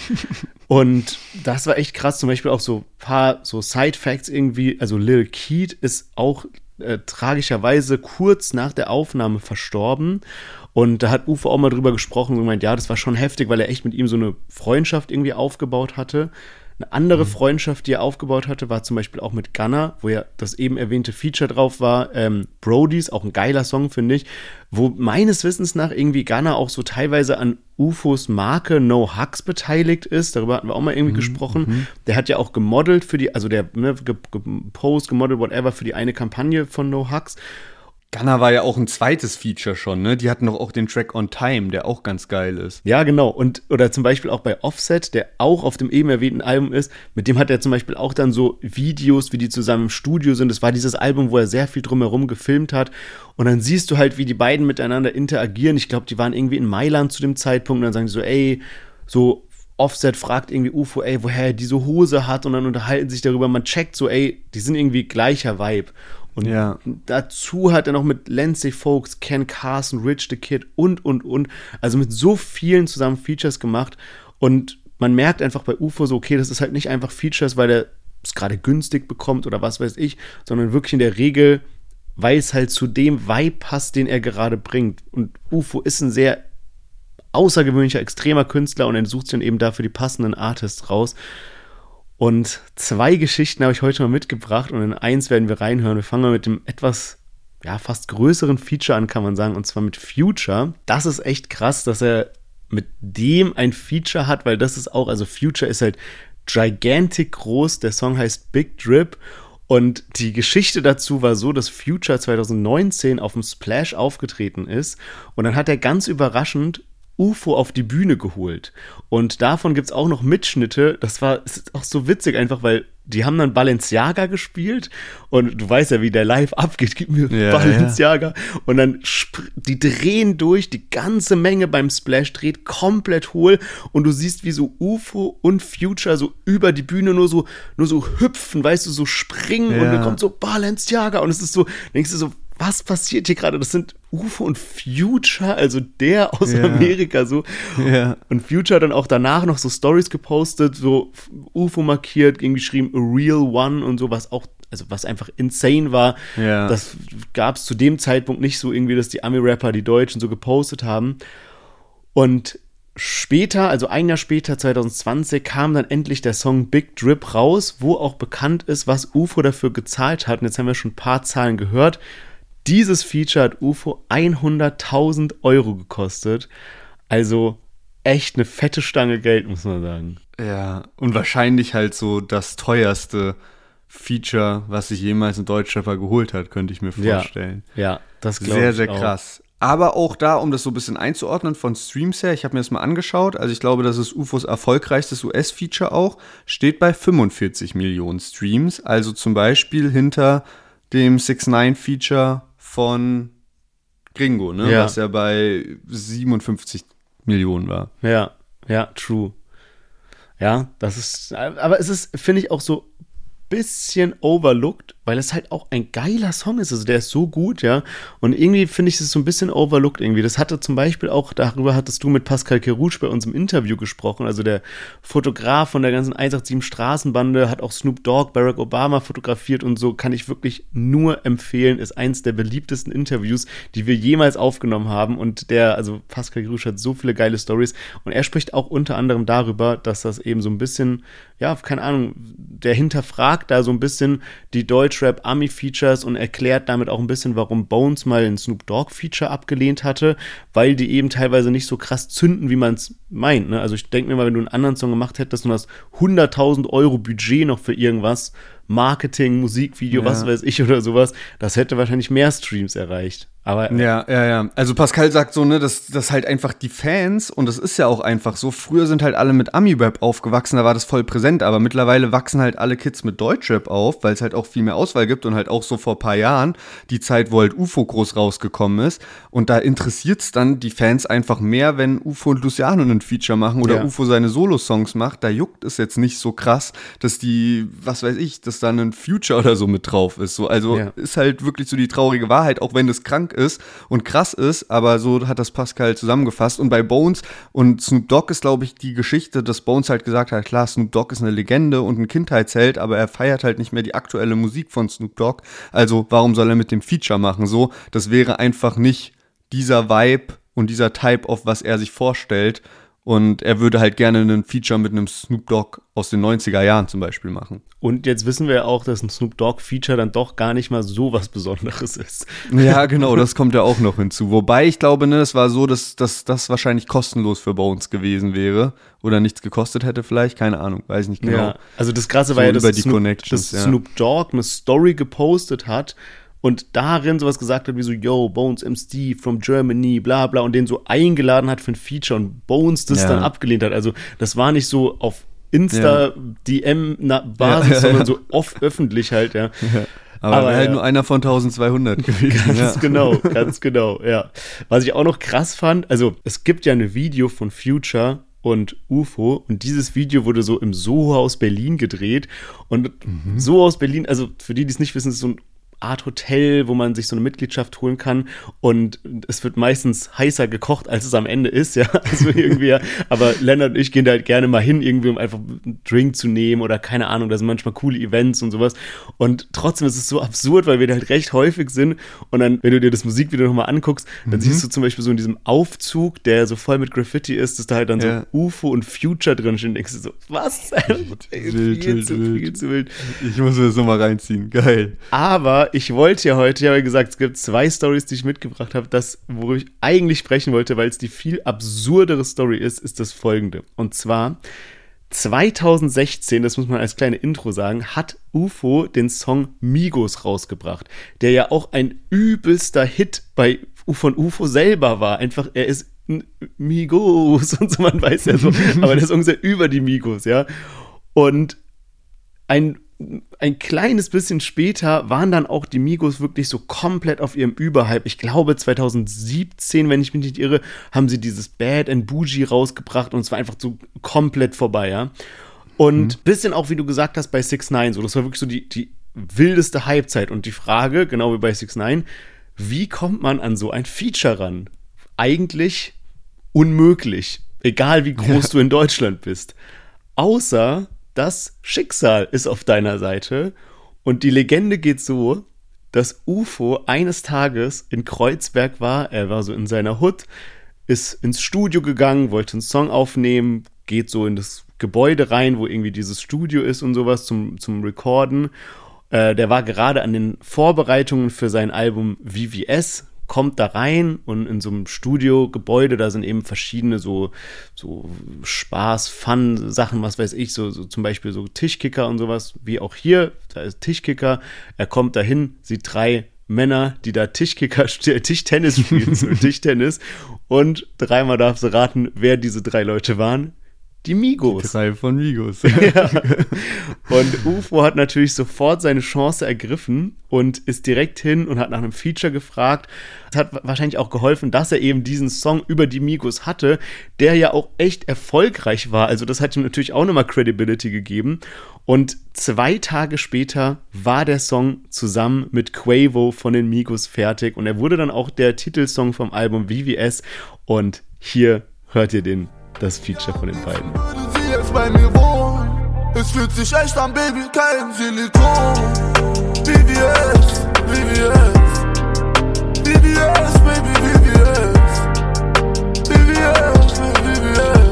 Und das war echt krass, zum Beispiel auch so ein paar so Side-Facts irgendwie, also Lil Keat ist auch äh, tragischerweise kurz nach der Aufnahme verstorben. Und da hat U F O auch mal drüber gesprochen und gemeint, ja, das war schon heftig, weil er echt mit ihm so eine Freundschaft irgendwie aufgebaut hatte. Eine andere mhm. Freundschaft, die er aufgebaut hatte, war zum Beispiel auch mit Gunna, wo ja das eben erwähnte Feature drauf war, ähm, Brodies, auch ein geiler Song, finde ich, wo meines Wissens nach irgendwie Gunna auch so teilweise an U F Os Marke No Hugs beteiligt ist. Darüber hatten wir auch mal irgendwie mhm. gesprochen. Mhm. Der hat ja auch gemodelt für die, also der ne, gepostet, gemodelt, whatever, für die eine Kampagne von No Hugs. Gunna war ja auch ein zweites Feature schon, ne? Die hatten doch auch den Track On Time, der auch ganz geil ist. Ja, genau. Und oder zum Beispiel auch bei Offset, der auch auf dem eben erwähnten Album ist, mit dem hat er zum Beispiel auch dann so Videos, wie die zusammen im Studio sind. Das war dieses Album, wo er sehr viel drumherum gefilmt hat. Und dann siehst du halt, wie die beiden miteinander interagieren. Ich glaube, die waren irgendwie in Mailand zu dem Zeitpunkt und dann sagen die so, ey, so Offset fragt irgendwie U F O, ey, woher er diese Hose hat und dann unterhalten sich darüber. Man checkt so, ey, die sind irgendwie gleicher Vibe. Und ja. dazu hat er noch mit Lindsay Folks, Ken Carson, Rich the Kid und, und, und. Also mit so vielen zusammen Features gemacht. Und man merkt einfach bei U F O so, okay, das ist halt nicht einfach Features, weil er es gerade günstig bekommt oder was weiß ich, sondern wirklich in der Regel, weil es halt zu dem Vibe passt, den er gerade bringt. Und U F O ist ein sehr außergewöhnlicher, extremer Künstler und er sucht sich dann eben dafür die passenden Artists raus. Und zwei Geschichten habe ich heute mal mitgebracht und in eins werden wir reinhören. Wir fangen mal mit dem etwas, ja, fast größeren Feature an, kann man sagen, und zwar mit Future. Das ist echt krass, dass er mit dem ein Feature hat, weil das ist auch, also Future ist halt gigantic groß. Der Song heißt Big Drip und die Geschichte dazu war so, dass Future zwanzig neunzehn auf dem Splash aufgetreten ist und dann hat er ganz überraschend U F O auf die Bühne geholt. Und davon gibt's auch noch Mitschnitte. Das war ist auch so witzig einfach, weil die haben dann Balenciaga gespielt und du weißt ja, wie der live abgeht. Gib mir ja, Balenciaga. Ja. Und dann sp- die drehen durch, die ganze Menge beim Splash dreht komplett hohl und du siehst, wie so U F O und Future so über die Bühne nur so, nur so hüpfen, weißt du, so springen ja. und dann kommt so Balenciaga und es ist so, denkst du so, was passiert hier gerade? Das sind U F O und Future, also der aus ja. Amerika so. Ja. Und Future hat dann auch danach noch so Stories gepostet, so U F O markiert, irgendwie geschrieben A Real One und so, was auch, also was einfach insane war. Ja. Das gab es zu dem Zeitpunkt nicht so irgendwie, dass die Ami-Rapper, die Deutschen so gepostet haben. Und später, also ein Jahr später, zwanzig zwanzig, kam dann endlich der Song Big Drip raus, wo auch bekannt ist, was U F O dafür gezahlt hat. Und jetzt haben wir schon ein paar Zahlen gehört. Dieses Feature hat U F O hunderttausend Euro gekostet. Also echt eine fette Stange Geld, muss man sagen. Ja, und wahrscheinlich halt so das teuerste Feature, was sich jemals ein Deutschrapper geholt hat, könnte ich mir vorstellen. Ja, ja das glaube ich Sehr, sehr auch. krass. Aber auch da, um das so ein bisschen einzuordnen von Streams her, ich habe mir das mal angeschaut, also ich glaube, das ist U F Os erfolgreichstes U S-Feature auch, steht bei fünfundvierzig Millionen Streams, also zum Beispiel hinter dem six ix Feature von Gringo, ne? Ja. Was ja bei siebenundfünfzig Millionen war. Ja, ja, true. Ja, das ist, aber es ist, finde ich, auch so bisschen overlooked, weil es halt auch ein geiler Song ist. Also der ist so gut, ja. Und irgendwie finde ich es so ein bisschen overlooked irgendwie. Das hatte zum Beispiel auch, darüber hattest du mit Pascal Kerouche bei uns im Interview gesprochen. Also der Fotograf von der ganzen eins acht sieben Straßenbande hat auch Snoop Dogg, Barack Obama fotografiert und so, kann ich wirklich nur empfehlen. Ist eins der beliebtesten Interviews, die wir jemals aufgenommen haben. Und der, also Pascal Kerouche hat so viele geile Stories. Und er spricht auch unter anderem darüber, dass das eben so ein bisschen, ja, keine Ahnung, der hinterfragt da so ein bisschen die Deutschrap-Ami-Features und erklärt damit auch ein bisschen, warum Bones mal ein Snoop Dogg-Feature abgelehnt hatte, weil die eben teilweise nicht so krass zünden, wie man es meint. Ne? Also ich denke mir mal, wenn du einen anderen Song gemacht hättest und hast hunderttausend Euro Budget noch für irgendwas, Marketing, Musikvideo, Ja. was weiß ich oder sowas, das hätte wahrscheinlich mehr Streams erreicht. Aber Ja, ja, ja. Also Pascal sagt so, ne, dass, dass halt einfach die Fans, und das ist ja auch einfach so, früher sind halt alle mit Ami-Rap aufgewachsen, da war das voll präsent, aber mittlerweile wachsen halt alle Kids mit Deutschrap auf, weil es halt auch viel mehr Auswahl gibt und halt auch so vor ein paar Jahren die Zeit, wo halt U F O groß rausgekommen ist, und da interessiert's dann die Fans einfach mehr, wenn U F O und Luciano ein Feature machen oder Ja. U F O seine Solo-Songs macht, da juckt es jetzt nicht so krass, dass die, was weiß ich, dass da ein Future oder so mit drauf ist. So, also Ja. ist halt wirklich so die traurige Wahrheit, auch wenn es krank ist und krass ist, aber so hat das Pascal zusammengefasst. Und bei Bones und Snoop Dogg ist, glaube ich, die Geschichte, dass Bones halt gesagt hat, klar, Snoop Dogg ist eine Legende und ein Kindheitsheld, aber er feiert halt nicht mehr die aktuelle Musik von Snoop Dogg. Also warum soll er mit dem Feature machen? So, das wäre einfach nicht dieser Vibe und dieser Type of, was er sich vorstellt. Und er würde halt gerne einen Feature mit einem Snoop Dogg aus den neunziger Jahren zum Beispiel machen. Und jetzt wissen wir ja auch, dass ein Snoop Dogg-Feature dann doch gar nicht mal so was Besonderes ist. Ja, genau, das kommt ja auch noch hinzu. Wobei ich glaube, ne, es war so, dass, dass das wahrscheinlich kostenlos für Bones gewesen wäre. Oder nichts gekostet hätte vielleicht, keine Ahnung, weiß ich nicht genau. Ja, also das Krasse So war ja, dass, über die Snoop, Connections, dass ja. Snoop Dogg eine Story gepostet hat und darin sowas gesagt hat wie so, yo, Bones M C from Germany, bla bla, und den so eingeladen hat für ein Feature und Bones das Ja. dann abgelehnt hat. Also das war nicht so auf Insta Ja. D M-Basis, Ja. sondern so oft öffentlich halt, ja. Aber, Aber halt ja. nur einer von zwölfhundert gewesen. Ganz ja. genau, ganz genau, ja. Was ich auch noch krass fand, also es gibt ja ein Video von Future und U F O und dieses Video wurde so im Soho-Haus Berlin gedreht und Mhm. Soho-Haus Berlin, also für die, die es nicht wissen, ist so ein Art Hotel, wo man sich so eine Mitgliedschaft holen kann und es wird meistens heißer gekocht, als es am Ende ist, ja, also irgendwie, ja. Aber Lennart und ich gehen da halt gerne mal hin, irgendwie, um einfach einen Drink zu nehmen oder keine Ahnung, da sind manchmal coole Events und sowas und trotzdem ist es so absurd, weil wir da halt recht häufig sind und dann, wenn du dir das Musikvideo nochmal anguckst, dann Mhm. siehst du zum Beispiel so in diesem Aufzug, der so voll mit Graffiti ist, dass da halt dann Ja. so U F O und Future drin stehen, denkst du so, was? Ey, Wild, viel wild, zu, wild. viel zu wild. Ich muss mir das nochmal reinziehen, geil. Aber ich wollte ja heute, ich habe ja gesagt, es gibt zwei Stories, die ich mitgebracht habe. Das, worüber ich eigentlich sprechen wollte, weil es die viel absurdere Story ist, ist das folgende. Und zwar zwanzig sechzehn, das muss man als kleine Intro sagen, hat U F O den Song Migos rausgebracht, der ja auch ein übelster Hit bei von U F O selber war. Einfach, er ist ein Migos und so, man weiß ja so, aber der Song ist ja über die Migos, ja. Und ein Ein kleines bisschen später waren dann auch die Migos wirklich so komplett auf ihrem Überhype. Ich glaube zwanzig siebzehn, wenn ich mich nicht irre, haben sie dieses Bad and Bougie rausgebracht und es war einfach so komplett vorbei, ja. Und mhm. bisschen auch, wie du gesagt hast, bei six nine so, das war wirklich so die, die wildeste Hypezeit. Und die Frage, genau wie bei six nine, wie kommt man an so ein Feature ran? Eigentlich unmöglich, egal wie groß ja. du in Deutschland bist. Außer das Schicksal ist auf deiner Seite und die Legende geht so, dass U F O eines Tages in Kreuzberg war, er war so in seiner Hut, ist ins Studio gegangen, wollte einen Song aufnehmen, geht so in das Gebäude rein, wo irgendwie dieses Studio ist und sowas zum, zum Recorden. Äh, der war gerade an den Vorbereitungen für sein Album V V S, kommt da rein und in so einem Studiogebäude, da sind eben verschiedene so, so Spaß, Fun-Sachen, was weiß ich, so, so zum Beispiel so Tischkicker und sowas, wie auch hier, da ist Tischkicker, er kommt dahin, sieht drei Männer, die da Tischkicker, Tischtennis spielen, so Tischtennis und dreimal darfst du raten, wer diese drei Leute waren. Die Migos. Die drei von Migos. Ja. Und U F O hat natürlich sofort seine Chance ergriffen und ist direkt hin und hat nach einem Feature gefragt. Das hat wahrscheinlich auch geholfen, dass er eben diesen Song über die Migos hatte, der ja auch echt erfolgreich war. Also das hat ihm natürlich auch nochmal Credibility gegeben. Und zwei Tage später war der Song zusammen mit Quavo von den Migos fertig. Und er wurde dann auch der Titelsong vom Album V V S. Und hier hört ihr den, das Feature von den beiden. Sie jetzt bei mir wohnen. Es fühlt sich echt an, Baby, kein Silikon. V V S, V V S. V V S, Baby, V V S. V V S, V V S.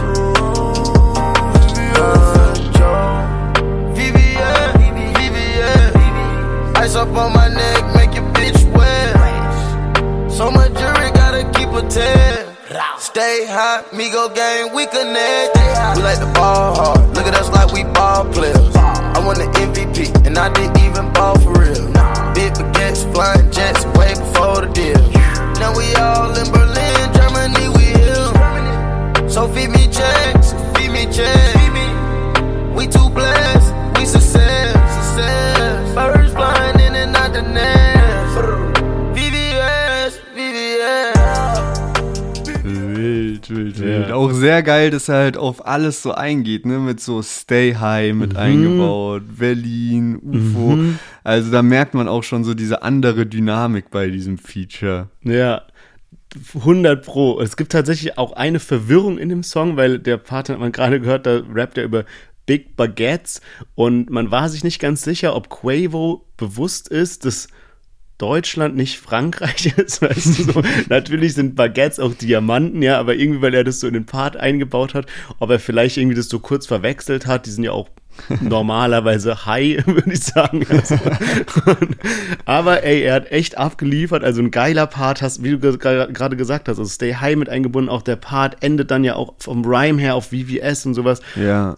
V V S, V V S. Ice up on my neck, make your bitch wet. So much jewelry, gotta keep a tab. Stay hot, Migo gang, we connect. We like the ball hard, look at us like we ball players. I won the M V P, and I didn't even ball for real. Big baguettes, flying jets, way before the deal. Now we all in Berlin, Germany, we here. So feed me checks, feed me checks. We too blessed, we success, success. Birds flying in and out the nest. V V S, V V S. Wild, wild, wild. Ja. Auch sehr geil, dass er halt auf alles so eingeht, ne? Mit so Stay High mit mhm. eingebaut, Berlin, U F O. Mhm. Also da merkt man auch schon so diese andere Dynamik bei diesem Feature. Ja, hundert Pro. Es gibt tatsächlich auch eine Verwirrung in dem Song, weil der Part, hat man gerade gehört, da rappt er über Big Baguettes und man war sich nicht ganz sicher, ob Quavo bewusst ist, dass Deutschland nicht Frankreich ist, weißt du so. Natürlich sind Baguettes auch Diamanten, ja, aber irgendwie, weil er das so in den Part eingebaut hat, ob er vielleicht irgendwie das so kurz verwechselt hat, die sind ja auch normalerweise high, würde ich sagen. Also, aber ey, er hat echt abgeliefert, also ein geiler Part, hast, wie du gerade gesagt hast, also Stay High mit eingebunden, auch der Part endet dann ja auch vom Rhyme her auf V V S und sowas. Ja.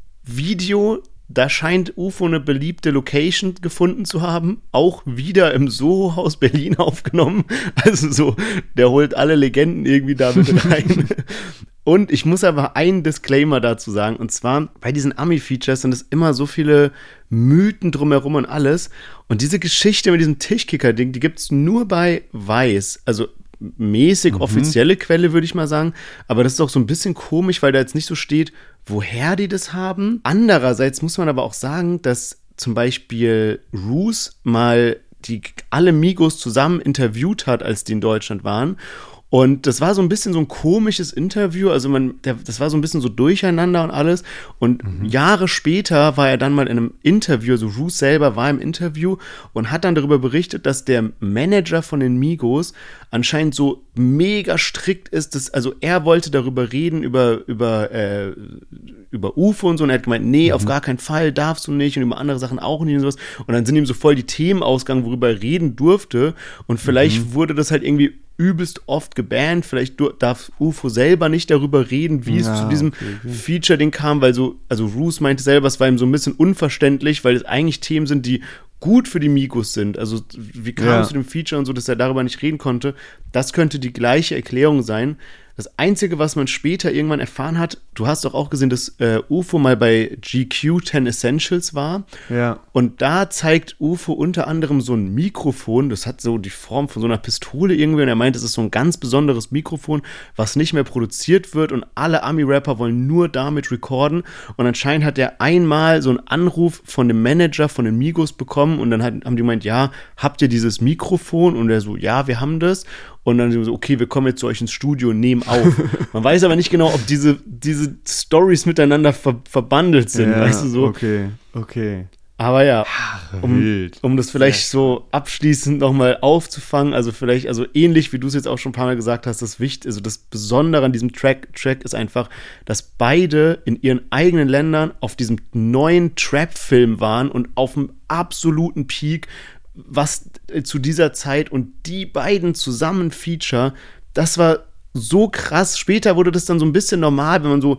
Video, da scheint U F O eine beliebte Location gefunden zu haben, auch wieder im Soho-Haus Berlin aufgenommen, also so, der holt alle Legenden irgendwie da mit rein. Und ich muss aber einen Disclaimer dazu sagen, und zwar, bei diesen Ami-Features sind es immer so viele Mythen drumherum und alles, und diese Geschichte mit diesem Tischkicker-Ding, die gibt's nur bei Vice, also mäßig mhm. offizielle Quelle, würde ich mal sagen, aber das ist auch so ein bisschen komisch, weil da jetzt nicht so steht, woher die das haben. Andererseits muss man aber auch sagen, dass zum Beispiel Roos mal die alle Migos zusammen interviewt hat, als die in Deutschland waren. Und das war so ein bisschen so ein komisches Interview, also man, der, das war so ein bisschen so durcheinander und alles. Und mhm. Jahre später war er dann mal in einem Interview, also Roos selber war im Interview und hat dann darüber berichtet, dass der Manager von den Migos anscheinend so mega strikt ist, dass, also er wollte darüber reden, über, über, äh, über U F O und so, und er hat gemeint, nee, mhm. auf gar keinen Fall, darfst du nicht, und über andere Sachen auch nicht und sowas. Und dann sind ihm so voll die Themen ausgegangen, worüber er reden durfte, und vielleicht mhm. wurde das halt irgendwie übelst oft gebannt, vielleicht darf U F O selber nicht darüber reden, wie ja, es zu diesem okay, okay. Feature-Ding kam, weil so, also Roos meinte selber, es war ihm so ein bisschen unverständlich, weil es eigentlich Themen sind, die gut für die Migos sind, also wie kam ja. es zu dem Feature und so, dass er darüber nicht reden konnte, das könnte die gleiche Erklärung sein. Das Einzige, was man später irgendwann erfahren hat, du hast doch auch gesehen, dass äh, U F O mal bei G Q zehn Essentials war. Ja. Und da zeigt U F O unter anderem so ein Mikrofon, das hat so die Form von so einer Pistole irgendwie, und er meint, es ist so ein ganz besonderes Mikrofon, was nicht mehr produziert wird, und alle Ami-Rapper wollen nur damit recorden. Und anscheinend hat er einmal so einen Anruf von dem Manager von den Migos bekommen, und dann hat, haben die gemeint, ja, habt ihr dieses Mikrofon? Und er so, ja, wir haben das. Und dann so, okay, wir kommen jetzt zu euch ins Studio und nehmen auf. Man weiß aber nicht genau, ob diese, diese Stories miteinander ver- verbandelt sind, ja, weißt du so. Okay, okay. Aber ja, um, um das vielleicht so abschließend nochmal aufzufangen, also vielleicht, also ähnlich wie du es jetzt auch schon ein paar Mal gesagt hast, das Wichtig, also das Besondere an diesem Track, Track ist einfach, dass beide in ihren eigenen Ländern auf diesem neuen Trap-Film waren und auf dem absoluten Peak, was zu dieser Zeit, und die beiden zusammen Feature, das war so krass. Später wurde das dann so ein bisschen normal, wenn man so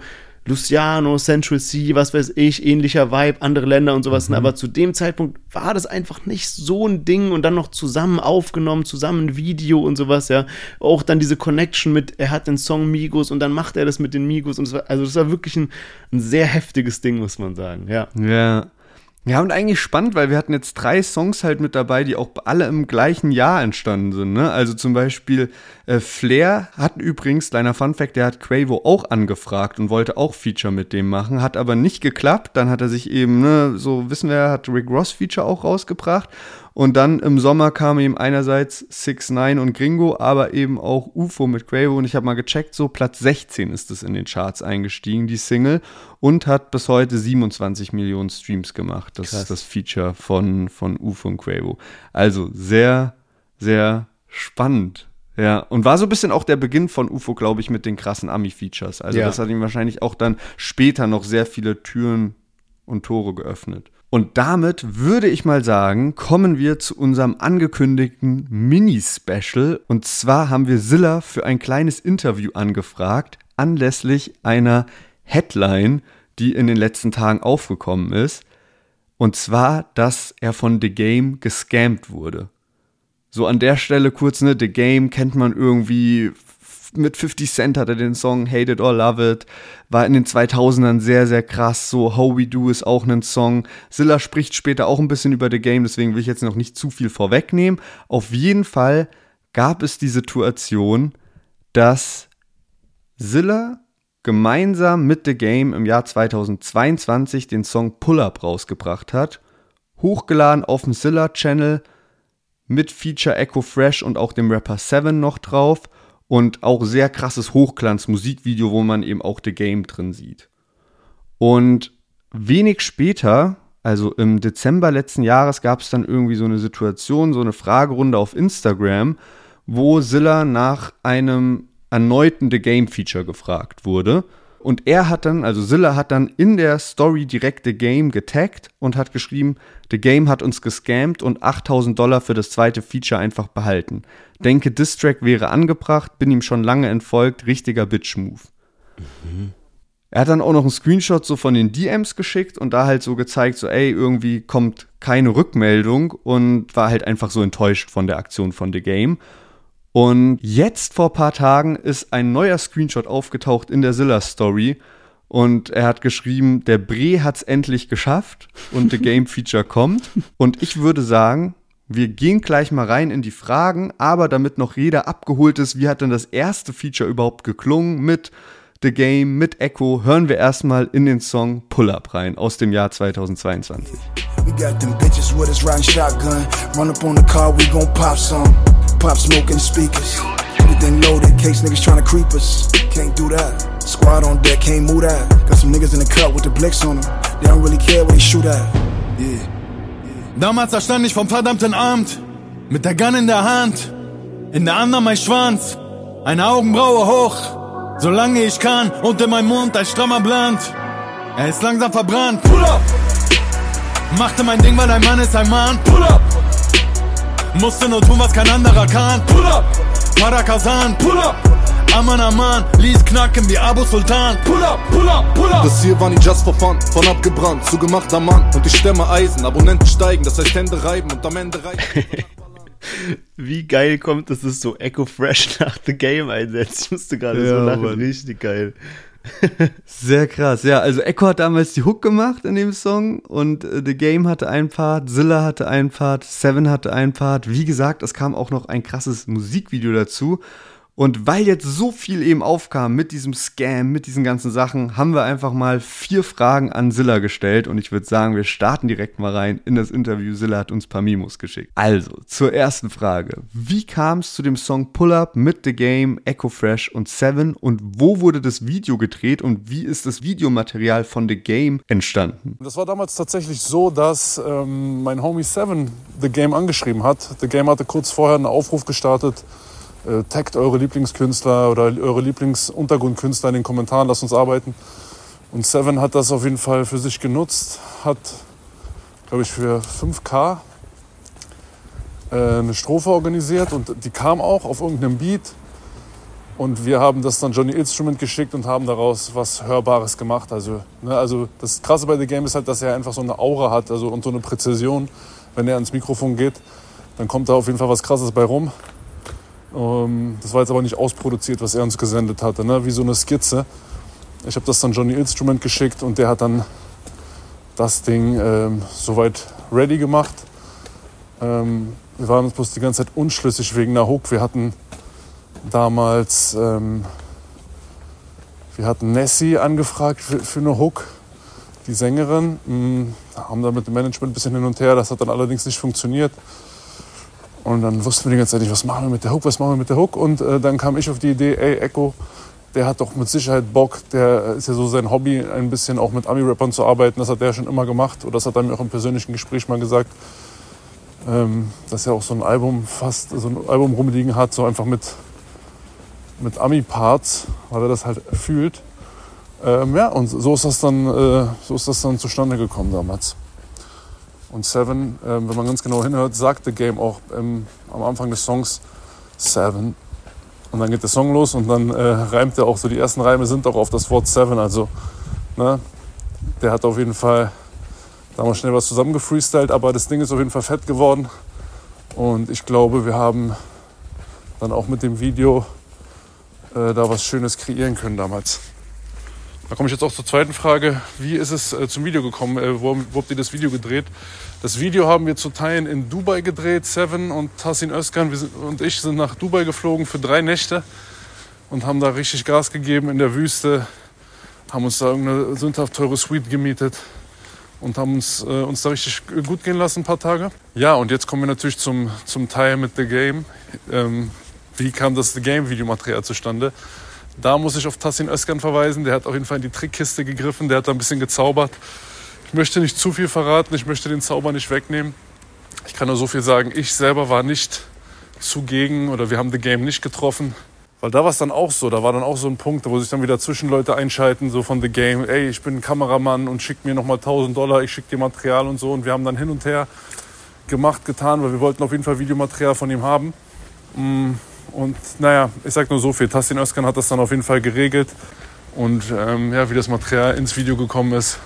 Luciano, Central C, was weiß ich, ähnlicher Vibe, andere Länder und sowas. Mhm. Aber zu dem Zeitpunkt war das einfach nicht so ein Ding und dann noch zusammen aufgenommen, zusammen ein Video und sowas, ja. Auch dann diese Connection mit, er hat den Song Migos und dann macht er das mit den Migos und das war, also das war wirklich ein, ein sehr heftiges Ding, muss man sagen, ja. Ja. Ja, und eigentlich spannend, weil wir hatten jetzt drei Songs halt mit dabei, die auch alle im gleichen Jahr entstanden sind, ne? Also zum Beispiel äh, Flair hat übrigens, kleiner Funfact, der hat Quavo auch angefragt und wollte auch Feature mit dem machen, hat aber nicht geklappt. Dann hat er sich eben, ne, so wissen wir, hat Rick Ross Feature auch rausgebracht. Und dann im Sommer kamen eben einerseits six nine und Gringo, aber eben auch U F O mit Quavo. Und ich habe mal gecheckt, so Platz sechzehn ist es in den Charts eingestiegen, die Single. Und hat bis heute siebenundzwanzig Millionen Streams gemacht. Das ist das Feature von, von U F O und Quavo. Also sehr, sehr spannend. Ja, und war so ein bisschen auch der Beginn von U F O, glaube ich, mit den krassen Ami-Features. Also ja. Das hat ihm wahrscheinlich auch dann später noch sehr viele Türen und Tore geöffnet. Und damit würde ich mal sagen, kommen wir zu unserem angekündigten Mini-Special. Und zwar haben wir Zilla für ein kleines Interview angefragt, anlässlich einer Headline, die in den letzten Tagen aufgekommen ist. Und zwar, dass er von The Game gescammt wurde. So an der Stelle kurz, ne, The Game kennt man irgendwie, mit fifty Cent hat er den Song Hate It or Love It, war in den zweitausendern sehr, sehr krass, so How We Do ist auch ein Song. Zilla spricht später auch ein bisschen über The Game, deswegen will ich jetzt noch nicht zu viel vorwegnehmen. Auf jeden Fall gab es die Situation, dass Zilla gemeinsam mit The Game im Jahr zweitausendzweiundzwanzig den Song Pull Up rausgebracht hat, hochgeladen auf dem Zilla-Channel mit Feature Echo Fresh und auch dem Rapper Seven noch drauf. Und auch sehr krasses Hochglanz-Musikvideo, wo man eben auch The Game drin sieht. Und wenig später, also im Dezember letzten Jahres, gab es dann irgendwie so eine Situation, so eine Fragerunde auf Instagram, wo Zilla nach einem erneuten The Game-Feature gefragt wurde. Und er hat dann, also Zilla hat dann in der Story direkt The Game getaggt und hat geschrieben, The Game hat uns gescammt und achttausend Dollar für das zweite Feature einfach behalten. Denke, Distrack wäre angebracht, bin ihm schon lange entfolgt, richtiger Bitch-Move. Mhm. Er hat dann auch noch einen Screenshot so von den D Ms geschickt und da halt so gezeigt, so ey, irgendwie kommt keine Rückmeldung und war halt einfach so enttäuscht von der Aktion von The Game. Und jetzt vor ein paar Tagen ist ein neuer Screenshot aufgetaucht in der Zilla-Story und er hat geschrieben, der Bre hat's endlich geschafft und The Game-Feature kommt. Und ich würde sagen, wir gehen gleich mal rein in die Fragen, aber damit noch jeder abgeholt ist, wie hat denn das erste Feature überhaupt geklungen mit The Game, mit Echo, hören wir erstmal in den Song Pull Up rein aus dem Jahr zweitausendzweiundzwanzig. We got them bitches with us riding shotgun. Run up on the car, we gon' pop some. Pop smoke in the speakers. Everything loaded, case niggas tryna creep us. Can't do that. Squad on deck, can't move that. Got some niggas in the cut with the blicks on them. They don't really care where they shoot at. Yeah. Damals da stand ich vom verdammten Amt. Mit der Gun in der Hand. In der anderen mein Schwanz. Eine Augenbraue hoch. Solange ich kann. Und in meinem Mund ein strammer Blunt. Er ist langsam verbrannt. Pull up! Machte mein Ding, weil ein Mann ist ein Mann. Pull up! Musste nur tun, was kein anderer kann. Pull up! Parakasan. Pull up! Aman Aman, ließ knacken wie Abu Sultan. Pull up, pull up, pull up. Das hier war nie just for fun, von abgebrannt, zugemachter Mann. Und ich stemme Eisen, Abonnenten steigen, das heißt Hände reiben und am Ende reiben. Wie geil kommt, dass es so Echo Fresh nach The Game einsetzt. Ich musste gerade Ja, so lachen, Mann. richtig geil. Sehr krass, ja, also Echo hat damals die Hook gemacht in dem Song und äh, The Game hatte einen Part, Zilla hatte einen Part, Seven hatte einen Part. Wie gesagt, es kam auch noch ein krasses Musikvideo dazu. Und weil jetzt so viel eben aufkam mit diesem Scam, mit diesen ganzen Sachen, haben wir einfach mal vier Fragen an Zilla gestellt. Und ich würde sagen, wir starten direkt mal rein in das Interview. Zilla hat uns ein paar Memos geschickt. Also, zur ersten Frage. Wie kam es zu dem Song Pull Up mit The Game, Echo Fresh und Seven? Und wo wurde das Video gedreht? Und wie ist das Videomaterial von The Game entstanden? Das war damals tatsächlich so, dass ähm, mein Homie Seven The Game angeschrieben hat. The Game hatte kurz vorher einen Aufruf gestartet, Äh, taggt eure Lieblingskünstler oder eure Lieblingsuntergrundkünstler in den Kommentaren, lasst uns arbeiten. Und Seven hat das auf jeden Fall für sich genutzt, hat, glaube ich, für fünf K äh, eine Strophe organisiert und die kam auch auf irgendeinem Beat. Und wir haben das dann Johnny Instrument geschickt und haben daraus was Hörbares gemacht. Also, ne, also das Krasse bei The Game ist halt, dass er einfach so eine Aura hat, also und so eine Präzision. Wenn er ans Mikrofon geht, dann kommt da auf jeden Fall was Krasses bei rum. Ähm, das war jetzt aber nicht ausproduziert, was er uns gesendet hatte, ne? Wie so eine Skizze. Ich habe das dann Johnny Instrument geschickt und der hat dann das Ding ähm, soweit ready gemacht. Ähm, wir waren uns bloß die ganze Zeit unschlüssig wegen einer Hook. Wir hatten damals, ähm, wir hatten Nessie angefragt für, für eine Hook, die Sängerin. Mhm, haben dann mit dem Management ein bisschen hin und her, das hat dann allerdings nicht funktioniert. Und dann wussten wir die ganze Zeit nicht, was machen wir mit der Hook, was machen wir mit der Hook. Und äh, dann kam ich auf die Idee, ey Echo, der hat doch mit Sicherheit Bock, der ist ja so sein Hobby, ein bisschen auch mit Ami-Rappern zu arbeiten. Das hat der schon immer gemacht oder das hat er mir auch im persönlichen Gespräch mal gesagt, ähm, dass er auch so ein Album fast, so ein Album rumliegen hat, so einfach mit, mit Ami-Parts, weil er das halt fühlt. Ähm, ja, und so ist das dann, äh, so ist das dann zustande gekommen damals. Und Seven, äh, wenn man ganz genau hinhört, sagt The Game auch ähm, am Anfang des Songs Seven. Und dann geht der Song los und dann äh, reimt er auch so, die ersten Reime sind auch auf das Wort Seven. Also, ne, der hat auf jeden Fall damals schnell was zusammengefreestylt, aber das Ding ist auf jeden Fall fett geworden. Und ich glaube, wir haben dann auch mit dem Video äh, da was Schönes kreieren können damals. Da komme ich jetzt auch zur zweiten Frage. Wie ist es äh, zum Video gekommen? Äh, wo, wo habt ihr das Video gedreht? Das Video haben wir zu Teilen in Dubai gedreht. Seven und Tassin Özkan wir sind, und ich sind nach Dubai geflogen für drei Nächte und haben da richtig Gas gegeben in der Wüste. Haben uns da irgendeine sündhaft teure Suite gemietet und haben uns, äh, uns da richtig gut gehen lassen, ein paar Tage. Ja, und jetzt kommen wir natürlich zum, zum Teil mit The Game. Ähm, wie kam das The Game-Videomaterial zustande? Da muss ich auf Tassin Özkan verweisen. Der hat auf jeden Fall in die Trickkiste gegriffen. Der hat da ein bisschen gezaubert. Ich möchte nicht zu viel verraten. Ich möchte den Zauber nicht wegnehmen. Ich kann nur so viel sagen. Ich selber war nicht zugegen oder wir haben The Game nicht getroffen. Weil da war es dann auch so. Da war dann auch so ein Punkt, wo sich dann wieder Zwischenleute einschalten, so von The Game. Ey, ich bin ein Kameramann und schick mir nochmal tausend Dollar. Ich schick dir Material und so. Und wir haben dann hin und her gemacht, getan, weil wir wollten auf jeden Fall Videomaterial von ihm haben. Und naja, ich sag nur so viel. Tassin Özkan hat das dann auf jeden Fall geregelt. Und ähm, ja, wie das Material ins Video gekommen ist,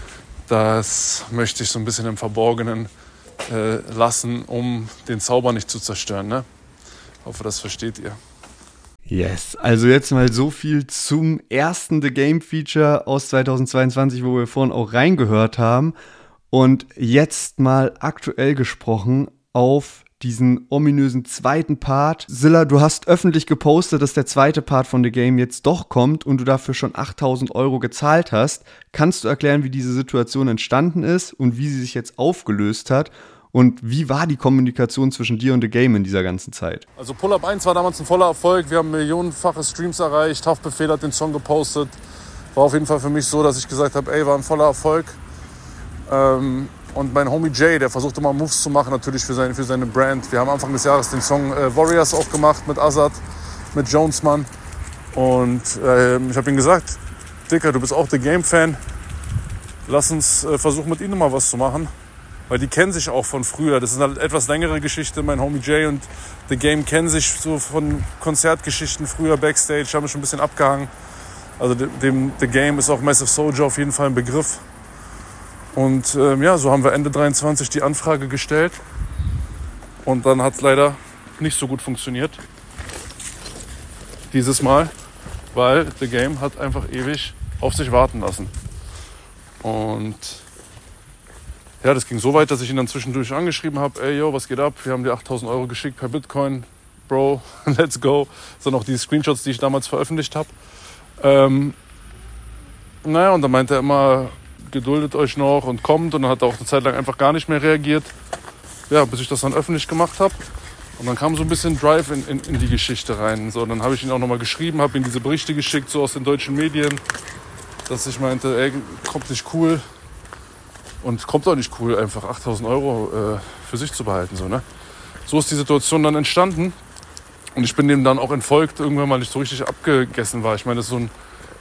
das möchte ich so ein bisschen im Verborgenen äh, lassen, um den Zauber nicht zu zerstören. Ne? Ich hoffe, das versteht ihr. Yes, also jetzt mal so viel zum ersten The Game Feature aus zweitausendzweiundzwanzig, wo wir vorhin auch reingehört haben. Und jetzt mal aktuell gesprochen auf diesen ominösen zweiten Part. Zilla, du hast öffentlich gepostet, dass der zweite Part von The Game jetzt doch kommt und du dafür schon achttausend Euro gezahlt hast. Kannst du erklären, wie diese Situation entstanden ist und wie sie sich jetzt aufgelöst hat? Und wie war die Kommunikation zwischen dir und The Game in dieser ganzen Zeit? Also Pull-Up eins war damals ein voller Erfolg. Wir haben millionenfache Streams erreicht. Haftbefehl hat den Song gepostet. War auf jeden Fall für mich so, dass ich gesagt habe, ey, war ein voller Erfolg. Ähm, Und mein Homie Jay, der versucht immer Moves zu machen, natürlich für seine, für seine Brand. Wir haben Anfang des Jahres den Song äh, Warriors auch gemacht mit Azad, mit Jonesman. Und äh, ich habe ihm gesagt, Dicker, du bist auch The Game-Fan. Lass uns äh, versuchen, mit ihnen mal was zu machen. Weil die kennen sich auch von früher. Das ist eine etwas längere Geschichte. Mein Homie Jay und The Game kennen sich so von Konzertgeschichten früher Backstage, haben schon ein bisschen abgehangen. Also dem The Game ist auch Massive Soldier auf jeden Fall ein Begriff. Und ähm, ja, so haben wir Ende dreiundzwanzig die Anfrage gestellt und dann hat es leider nicht so gut funktioniert dieses Mal, weil The Game hat einfach ewig auf sich warten lassen. Und ja, das ging so weit, dass ich ihn dann zwischendurch angeschrieben habe, ey, yo, was geht ab? Wir haben dir achttausend Euro geschickt per Bitcoin, Bro, let's go. Das sind auch die Screenshots, die ich damals veröffentlicht habe. Ähm, naja, und dann meinte er immer, geduldet euch noch und kommt, und dann hat er auch eine Zeit lang einfach gar nicht mehr reagiert, ja, bis ich das dann öffentlich gemacht habe. Und dann kam so ein bisschen Drive in, in, in die Geschichte rein. So, dann habe ich ihn auch nochmal geschrieben, habe ihm diese Berichte geschickt, so aus den deutschen Medien, dass ich meinte, ey, kommt nicht cool und kommt auch nicht cool, einfach achttausend Euro äh, für sich zu behalten. So, ne? So ist die Situation dann entstanden und ich bin dem dann auch entfolgt, irgendwann mal nicht so richtig abgegessen war. Ich meine, das ist so ein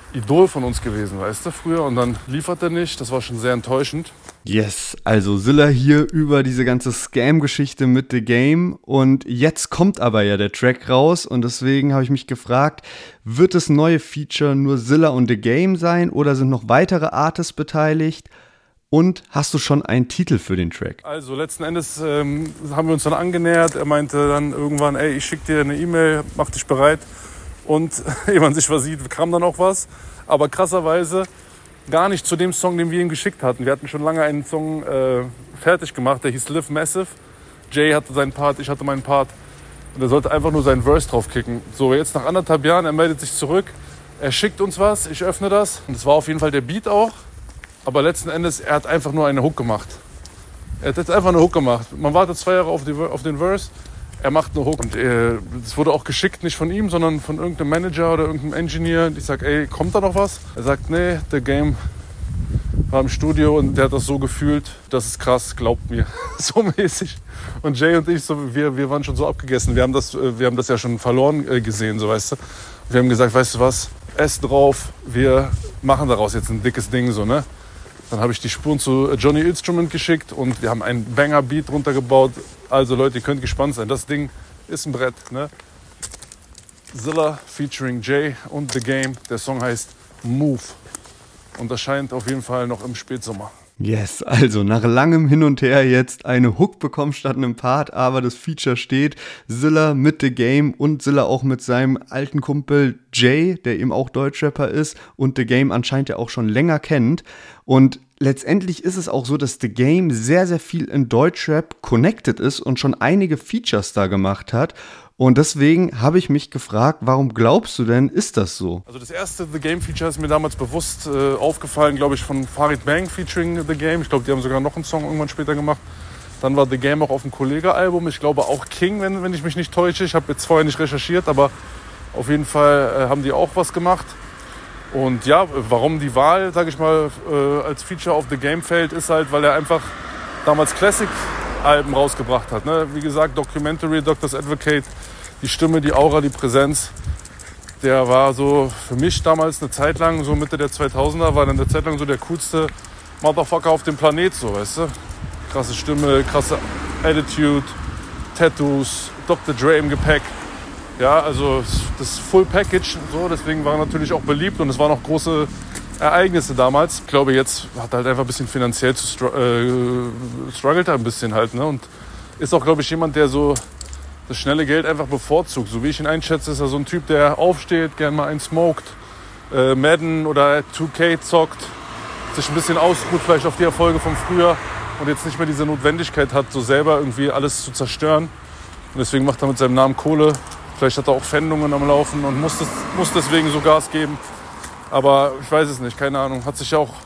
Idol von uns gewesen, weißt du, früher. Und dann liefert er nicht. Das war schon sehr enttäuschend. Yes, also Zilla hier über diese ganze Scam-Geschichte mit The Game. Und jetzt kommt aber ja der Track raus. Und deswegen habe ich mich gefragt, wird das neue Feature nur Zilla und The Game sein oder sind noch weitere Artists beteiligt? Und hast du schon einen Titel für den Track? Also letzten Endes ähm, haben wir uns dann angenähert. Er meinte dann irgendwann, ey, ich schicke dir eine E-Mail, mach dich bereit. Und ehe man sich versieht, kam dann auch was. Aber krasserweise gar nicht zu dem Song, den wir ihm geschickt hatten. Wir hatten schon lange einen Song äh, fertig gemacht, der hieß Live Massive. Jay hatte seinen Part, ich hatte meinen Part. Und er sollte einfach nur seinen Verse draufkicken. So, jetzt nach anderthalb Jahren, er meldet sich zurück. Er schickt uns was, ich öffne das. Und es war auf jeden Fall der Beat auch. Aber letzten Endes, er hat einfach nur eine Hook gemacht. Er hat jetzt einfach eine Hook gemacht. Man wartet zwei Jahre auf, die, auf den Verse. Er macht eine Hook. Und äh, das wurde auch geschickt, nicht von ihm, sondern von irgendeinem Manager oder irgendeinem Engineer. Ich sag, ey, kommt da noch was? Er sagt, nee, The Game war im Studio und der hat das so gefühlt. Das ist krass, glaubt mir. So mäßig. Und Jay und ich, so, wir, wir waren schon so abgegessen. Wir haben das, wir haben das ja schon verloren äh, gesehen, so weißt du. Wir haben gesagt, weißt du was, ess drauf, wir machen daraus jetzt ein dickes Ding, so, ne? Dann habe ich die Spuren zu Johnny Instrument geschickt und wir haben einen Banger-Beat runtergebaut. Also Leute, ihr könnt gespannt sein. Das Ding ist ein Brett, ne? Zilla featuring Jay und The Game. Der Song heißt Move und erscheint auf jeden Fall noch im Spätsommer. Yes, also nach langem Hin und Her jetzt eine Hook bekommen statt einem Part, aber das Feature steht. Zilla mit The Game und Zilla auch mit seinem alten Kumpel Jay, der eben auch Deutschrapper ist und The Game anscheinend ja auch schon länger kennt. Und letztendlich ist es auch so, dass The Game sehr, sehr viel in Deutschrap connected ist und schon einige Features da gemacht hat. Und deswegen habe ich mich gefragt, warum glaubst du denn, ist das so? Also das erste The Game Feature ist mir damals bewusst äh, aufgefallen, glaube ich, von Farid Bang featuring The Game. Ich glaube, die haben sogar noch einen Song irgendwann später gemacht. Dann war The Game auch auf dem Kollege-Album. Ich glaube auch King, wenn, wenn ich mich nicht täusche. Ich habe jetzt vorher nicht recherchiert, aber auf jeden Fall äh, haben die auch was gemacht. Und ja, warum die Wahl, sage ich mal, äh, als Feature auf The Game fällt, ist halt, weil er einfach damals Classic-Alben rausgebracht hat. Ne? Wie gesagt, Documentary, Doctor's Advocate, die Stimme, die Aura, die Präsenz. Der war so für mich damals eine Zeit lang, so Mitte der zweitausender, war dann eine Zeit lang so der coolste Motherfucker auf dem Planet, so, weißt du? Krasse Stimme, krasse Attitude, Tattoos, Doktor Dre im Gepäck. Ja, also das Full Package, so, deswegen war er natürlich auch beliebt und es waren auch große Ereignisse damals. Ich glaube, jetzt hat er halt einfach ein bisschen finanziell zu str- äh, struggelt er ein bisschen halt, ne? Und ist auch, glaube ich, jemand, der so das schnelle Geld einfach bevorzugt. So wie ich ihn einschätze, ist er so ein Typ, der aufsteht, gern mal einen smoked, äh, Madden oder zwei K zockt, sich ein bisschen ausruht vielleicht auf die Erfolge von früher und jetzt nicht mehr diese Notwendigkeit hat, so selber irgendwie alles zu zerstören. Und deswegen macht er mit seinem Namen Kohle. Vielleicht hat er auch Pfändungen am Laufen und muss, das, muss deswegen so Gas geben. Aber ich weiß es nicht, keine Ahnung. Hat sich ja auch,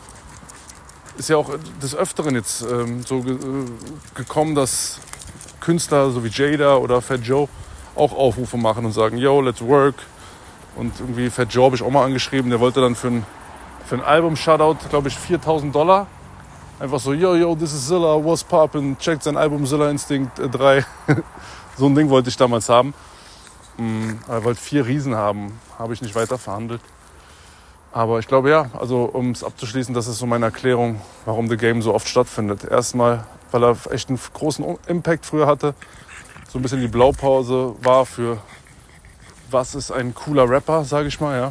ist ja auch des Öfteren jetzt ähm, so ge- gekommen, dass Künstler so wie Jada oder Fat Joe auch Aufrufe machen und sagen, yo, let's work. Und irgendwie Fat Joe habe ich auch mal angeschrieben, der wollte dann für ein, für ein Album-Shoutout, glaube ich, viertausend Dollar. Einfach so, yo, yo, this is Zilla, what's poppin', checkt sein Album Zilla Instinct drei. So ein Ding wollte ich damals haben. Er wollte vier Riesen haben, habe ich nicht weiter verhandelt. Aber ich glaube ja, also um es abzuschließen, das ist so meine Erklärung, warum The Game so oft stattfindet. Erstmal, weil er echt einen großen Impact früher hatte, so ein bisschen die Blaupause war für was ist ein cooler Rapper, sage ich mal, ja.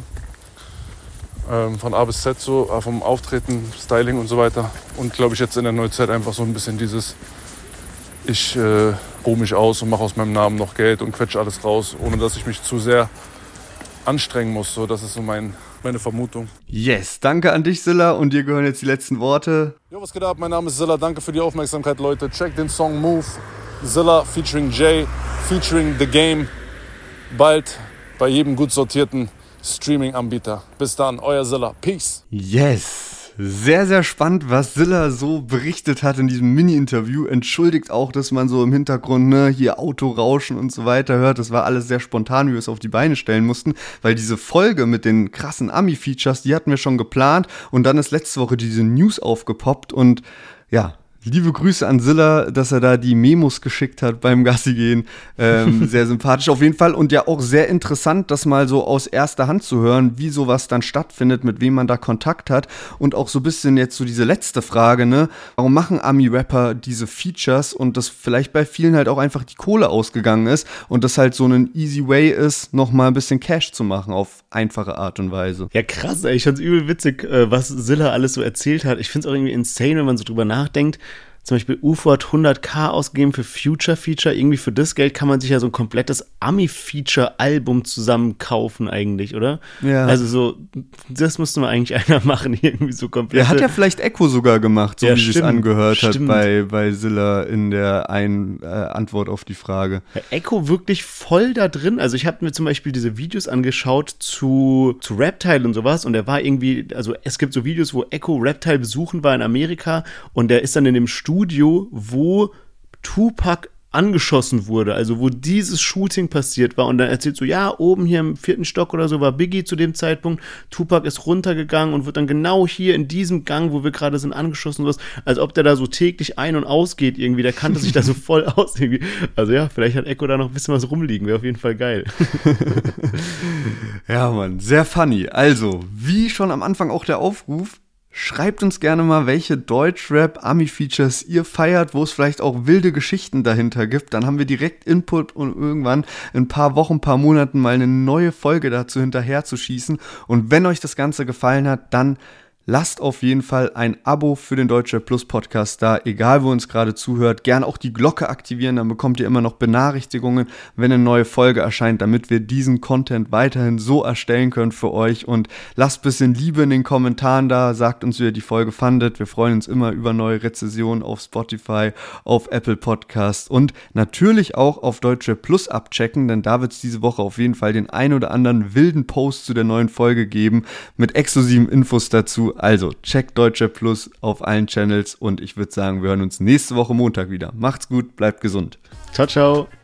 Ähm, von A bis Z so, vom Auftreten, Styling und so weiter. Und glaube ich jetzt in der Neuzeit einfach so ein bisschen dieses, ich äh, ruhe mich aus und mache aus meinem Namen noch Geld und quetsche alles raus, ohne dass ich mich zu sehr anstrengen muss. So, das ist so mein, meine Vermutung. Yes, danke an dich, Zilla, und dir gehören jetzt die letzten Worte. Jo, was geht ab? Mein Name ist Zilla. Danke für die Aufmerksamkeit, Leute. Check den Song Move. Zilla featuring Jay, featuring The Game. Bald bei jedem gut sortierten Streaming-Anbieter. Bis dann, euer Zilla. Peace. Yes. Sehr, sehr spannend, was Zilla so berichtet hat in diesem Mini-Interview. Entschuldigt auch, dass man so im Hintergrund, ne, hier Autorauschen und so weiter hört. Das war alles sehr spontan, wie wir es auf die Beine stellen mussten, weil diese Folge mit den krassen Ami-Features, die hatten wir schon geplant und dann ist letzte Woche diese News aufgepoppt und ja, Liebe Grüße an Silla, dass er da die Memos geschickt hat beim Gassi gehen. Ähm, sehr sympathisch auf jeden Fall und ja auch sehr interessant, das mal so aus erster Hand zu hören, wie sowas dann stattfindet, mit wem man da Kontakt hat und auch so ein bisschen jetzt so diese letzte Frage, ne? Warum machen Ami-Rapper diese Features und das vielleicht bei vielen halt auch einfach die Kohle ausgegangen ist und das halt so ein easy way ist, nochmal ein bisschen Cash zu machen auf einfache Art und Weise. Ja krass, ey, ich fand's übel witzig, was Silla alles so erzählt hat. Ich find's auch irgendwie insane, wenn man so drüber nachdenkt. Zum Beispiel U F O hat hunderttausend ausgegeben für Future-Feature. Irgendwie für das Geld kann man sich ja so ein komplettes Ami-Feature-Album zusammen kaufen eigentlich, oder? Ja. Also so, das müsste man eigentlich einer machen, irgendwie so komplett. Er hat ja vielleicht Echo sogar gemacht, so ja, wie es angehört stimmt. hat bei, bei Silla in der einen äh, Antwort auf die Frage. Ja, Echo wirklich voll da drin. Also ich habe mir zum Beispiel diese Videos angeschaut zu, zu Reptile und sowas und er war irgendwie, also es gibt so Videos, wo Echo Reptile besuchen war in Amerika und der ist dann in dem Studio Studio, wo Tupac angeschossen wurde, also wo dieses Shooting passiert war und dann erzählt so, ja, oben hier im vierten Stock oder so war Biggie zu dem Zeitpunkt, Tupac ist runtergegangen und wird dann genau hier in diesem Gang, wo wir gerade sind, angeschossen, was, als ob der da so täglich ein- und ausgeht irgendwie, der kannte sich da so voll aus irgendwie, also ja, vielleicht hat Echo da noch ein bisschen was rumliegen, wäre auf jeden Fall geil. Ja, Mann, sehr funny. Also, wie schon am Anfang auch der Aufruf, schreibt uns gerne mal, welche Deutschrap-Ami-Features ihr feiert, wo es vielleicht auch wilde Geschichten dahinter gibt. Dann haben wir direkt Input und irgendwann in ein paar Wochen, ein paar Monaten mal eine neue Folge dazu hinterher zu schießen. Und wenn euch das Ganze gefallen hat, dann lasst auf jeden Fall ein Abo für den Deutschrap Plus Podcast da, egal wo ihr uns gerade zuhört. Gerne auch die Glocke aktivieren, dann bekommt ihr immer noch Benachrichtigungen, wenn eine neue Folge erscheint, damit wir diesen Content weiterhin so erstellen können für euch. Und lasst ein bisschen Liebe in den Kommentaren da, sagt uns, wie ihr die Folge fandet. Wir freuen uns immer über neue Rezensionen auf Spotify, auf Apple Podcasts und natürlich auch auf Deutschrap Plus abchecken, denn da wird es diese Woche auf jeden Fall den ein oder anderen wilden Post zu der neuen Folge geben mit exklusiven Infos dazu. Also, checkt Deutschrap Plus auf allen Channels und ich würde sagen, wir hören uns nächste Woche Montag wieder. Macht's gut, bleibt gesund. Ciao, ciao.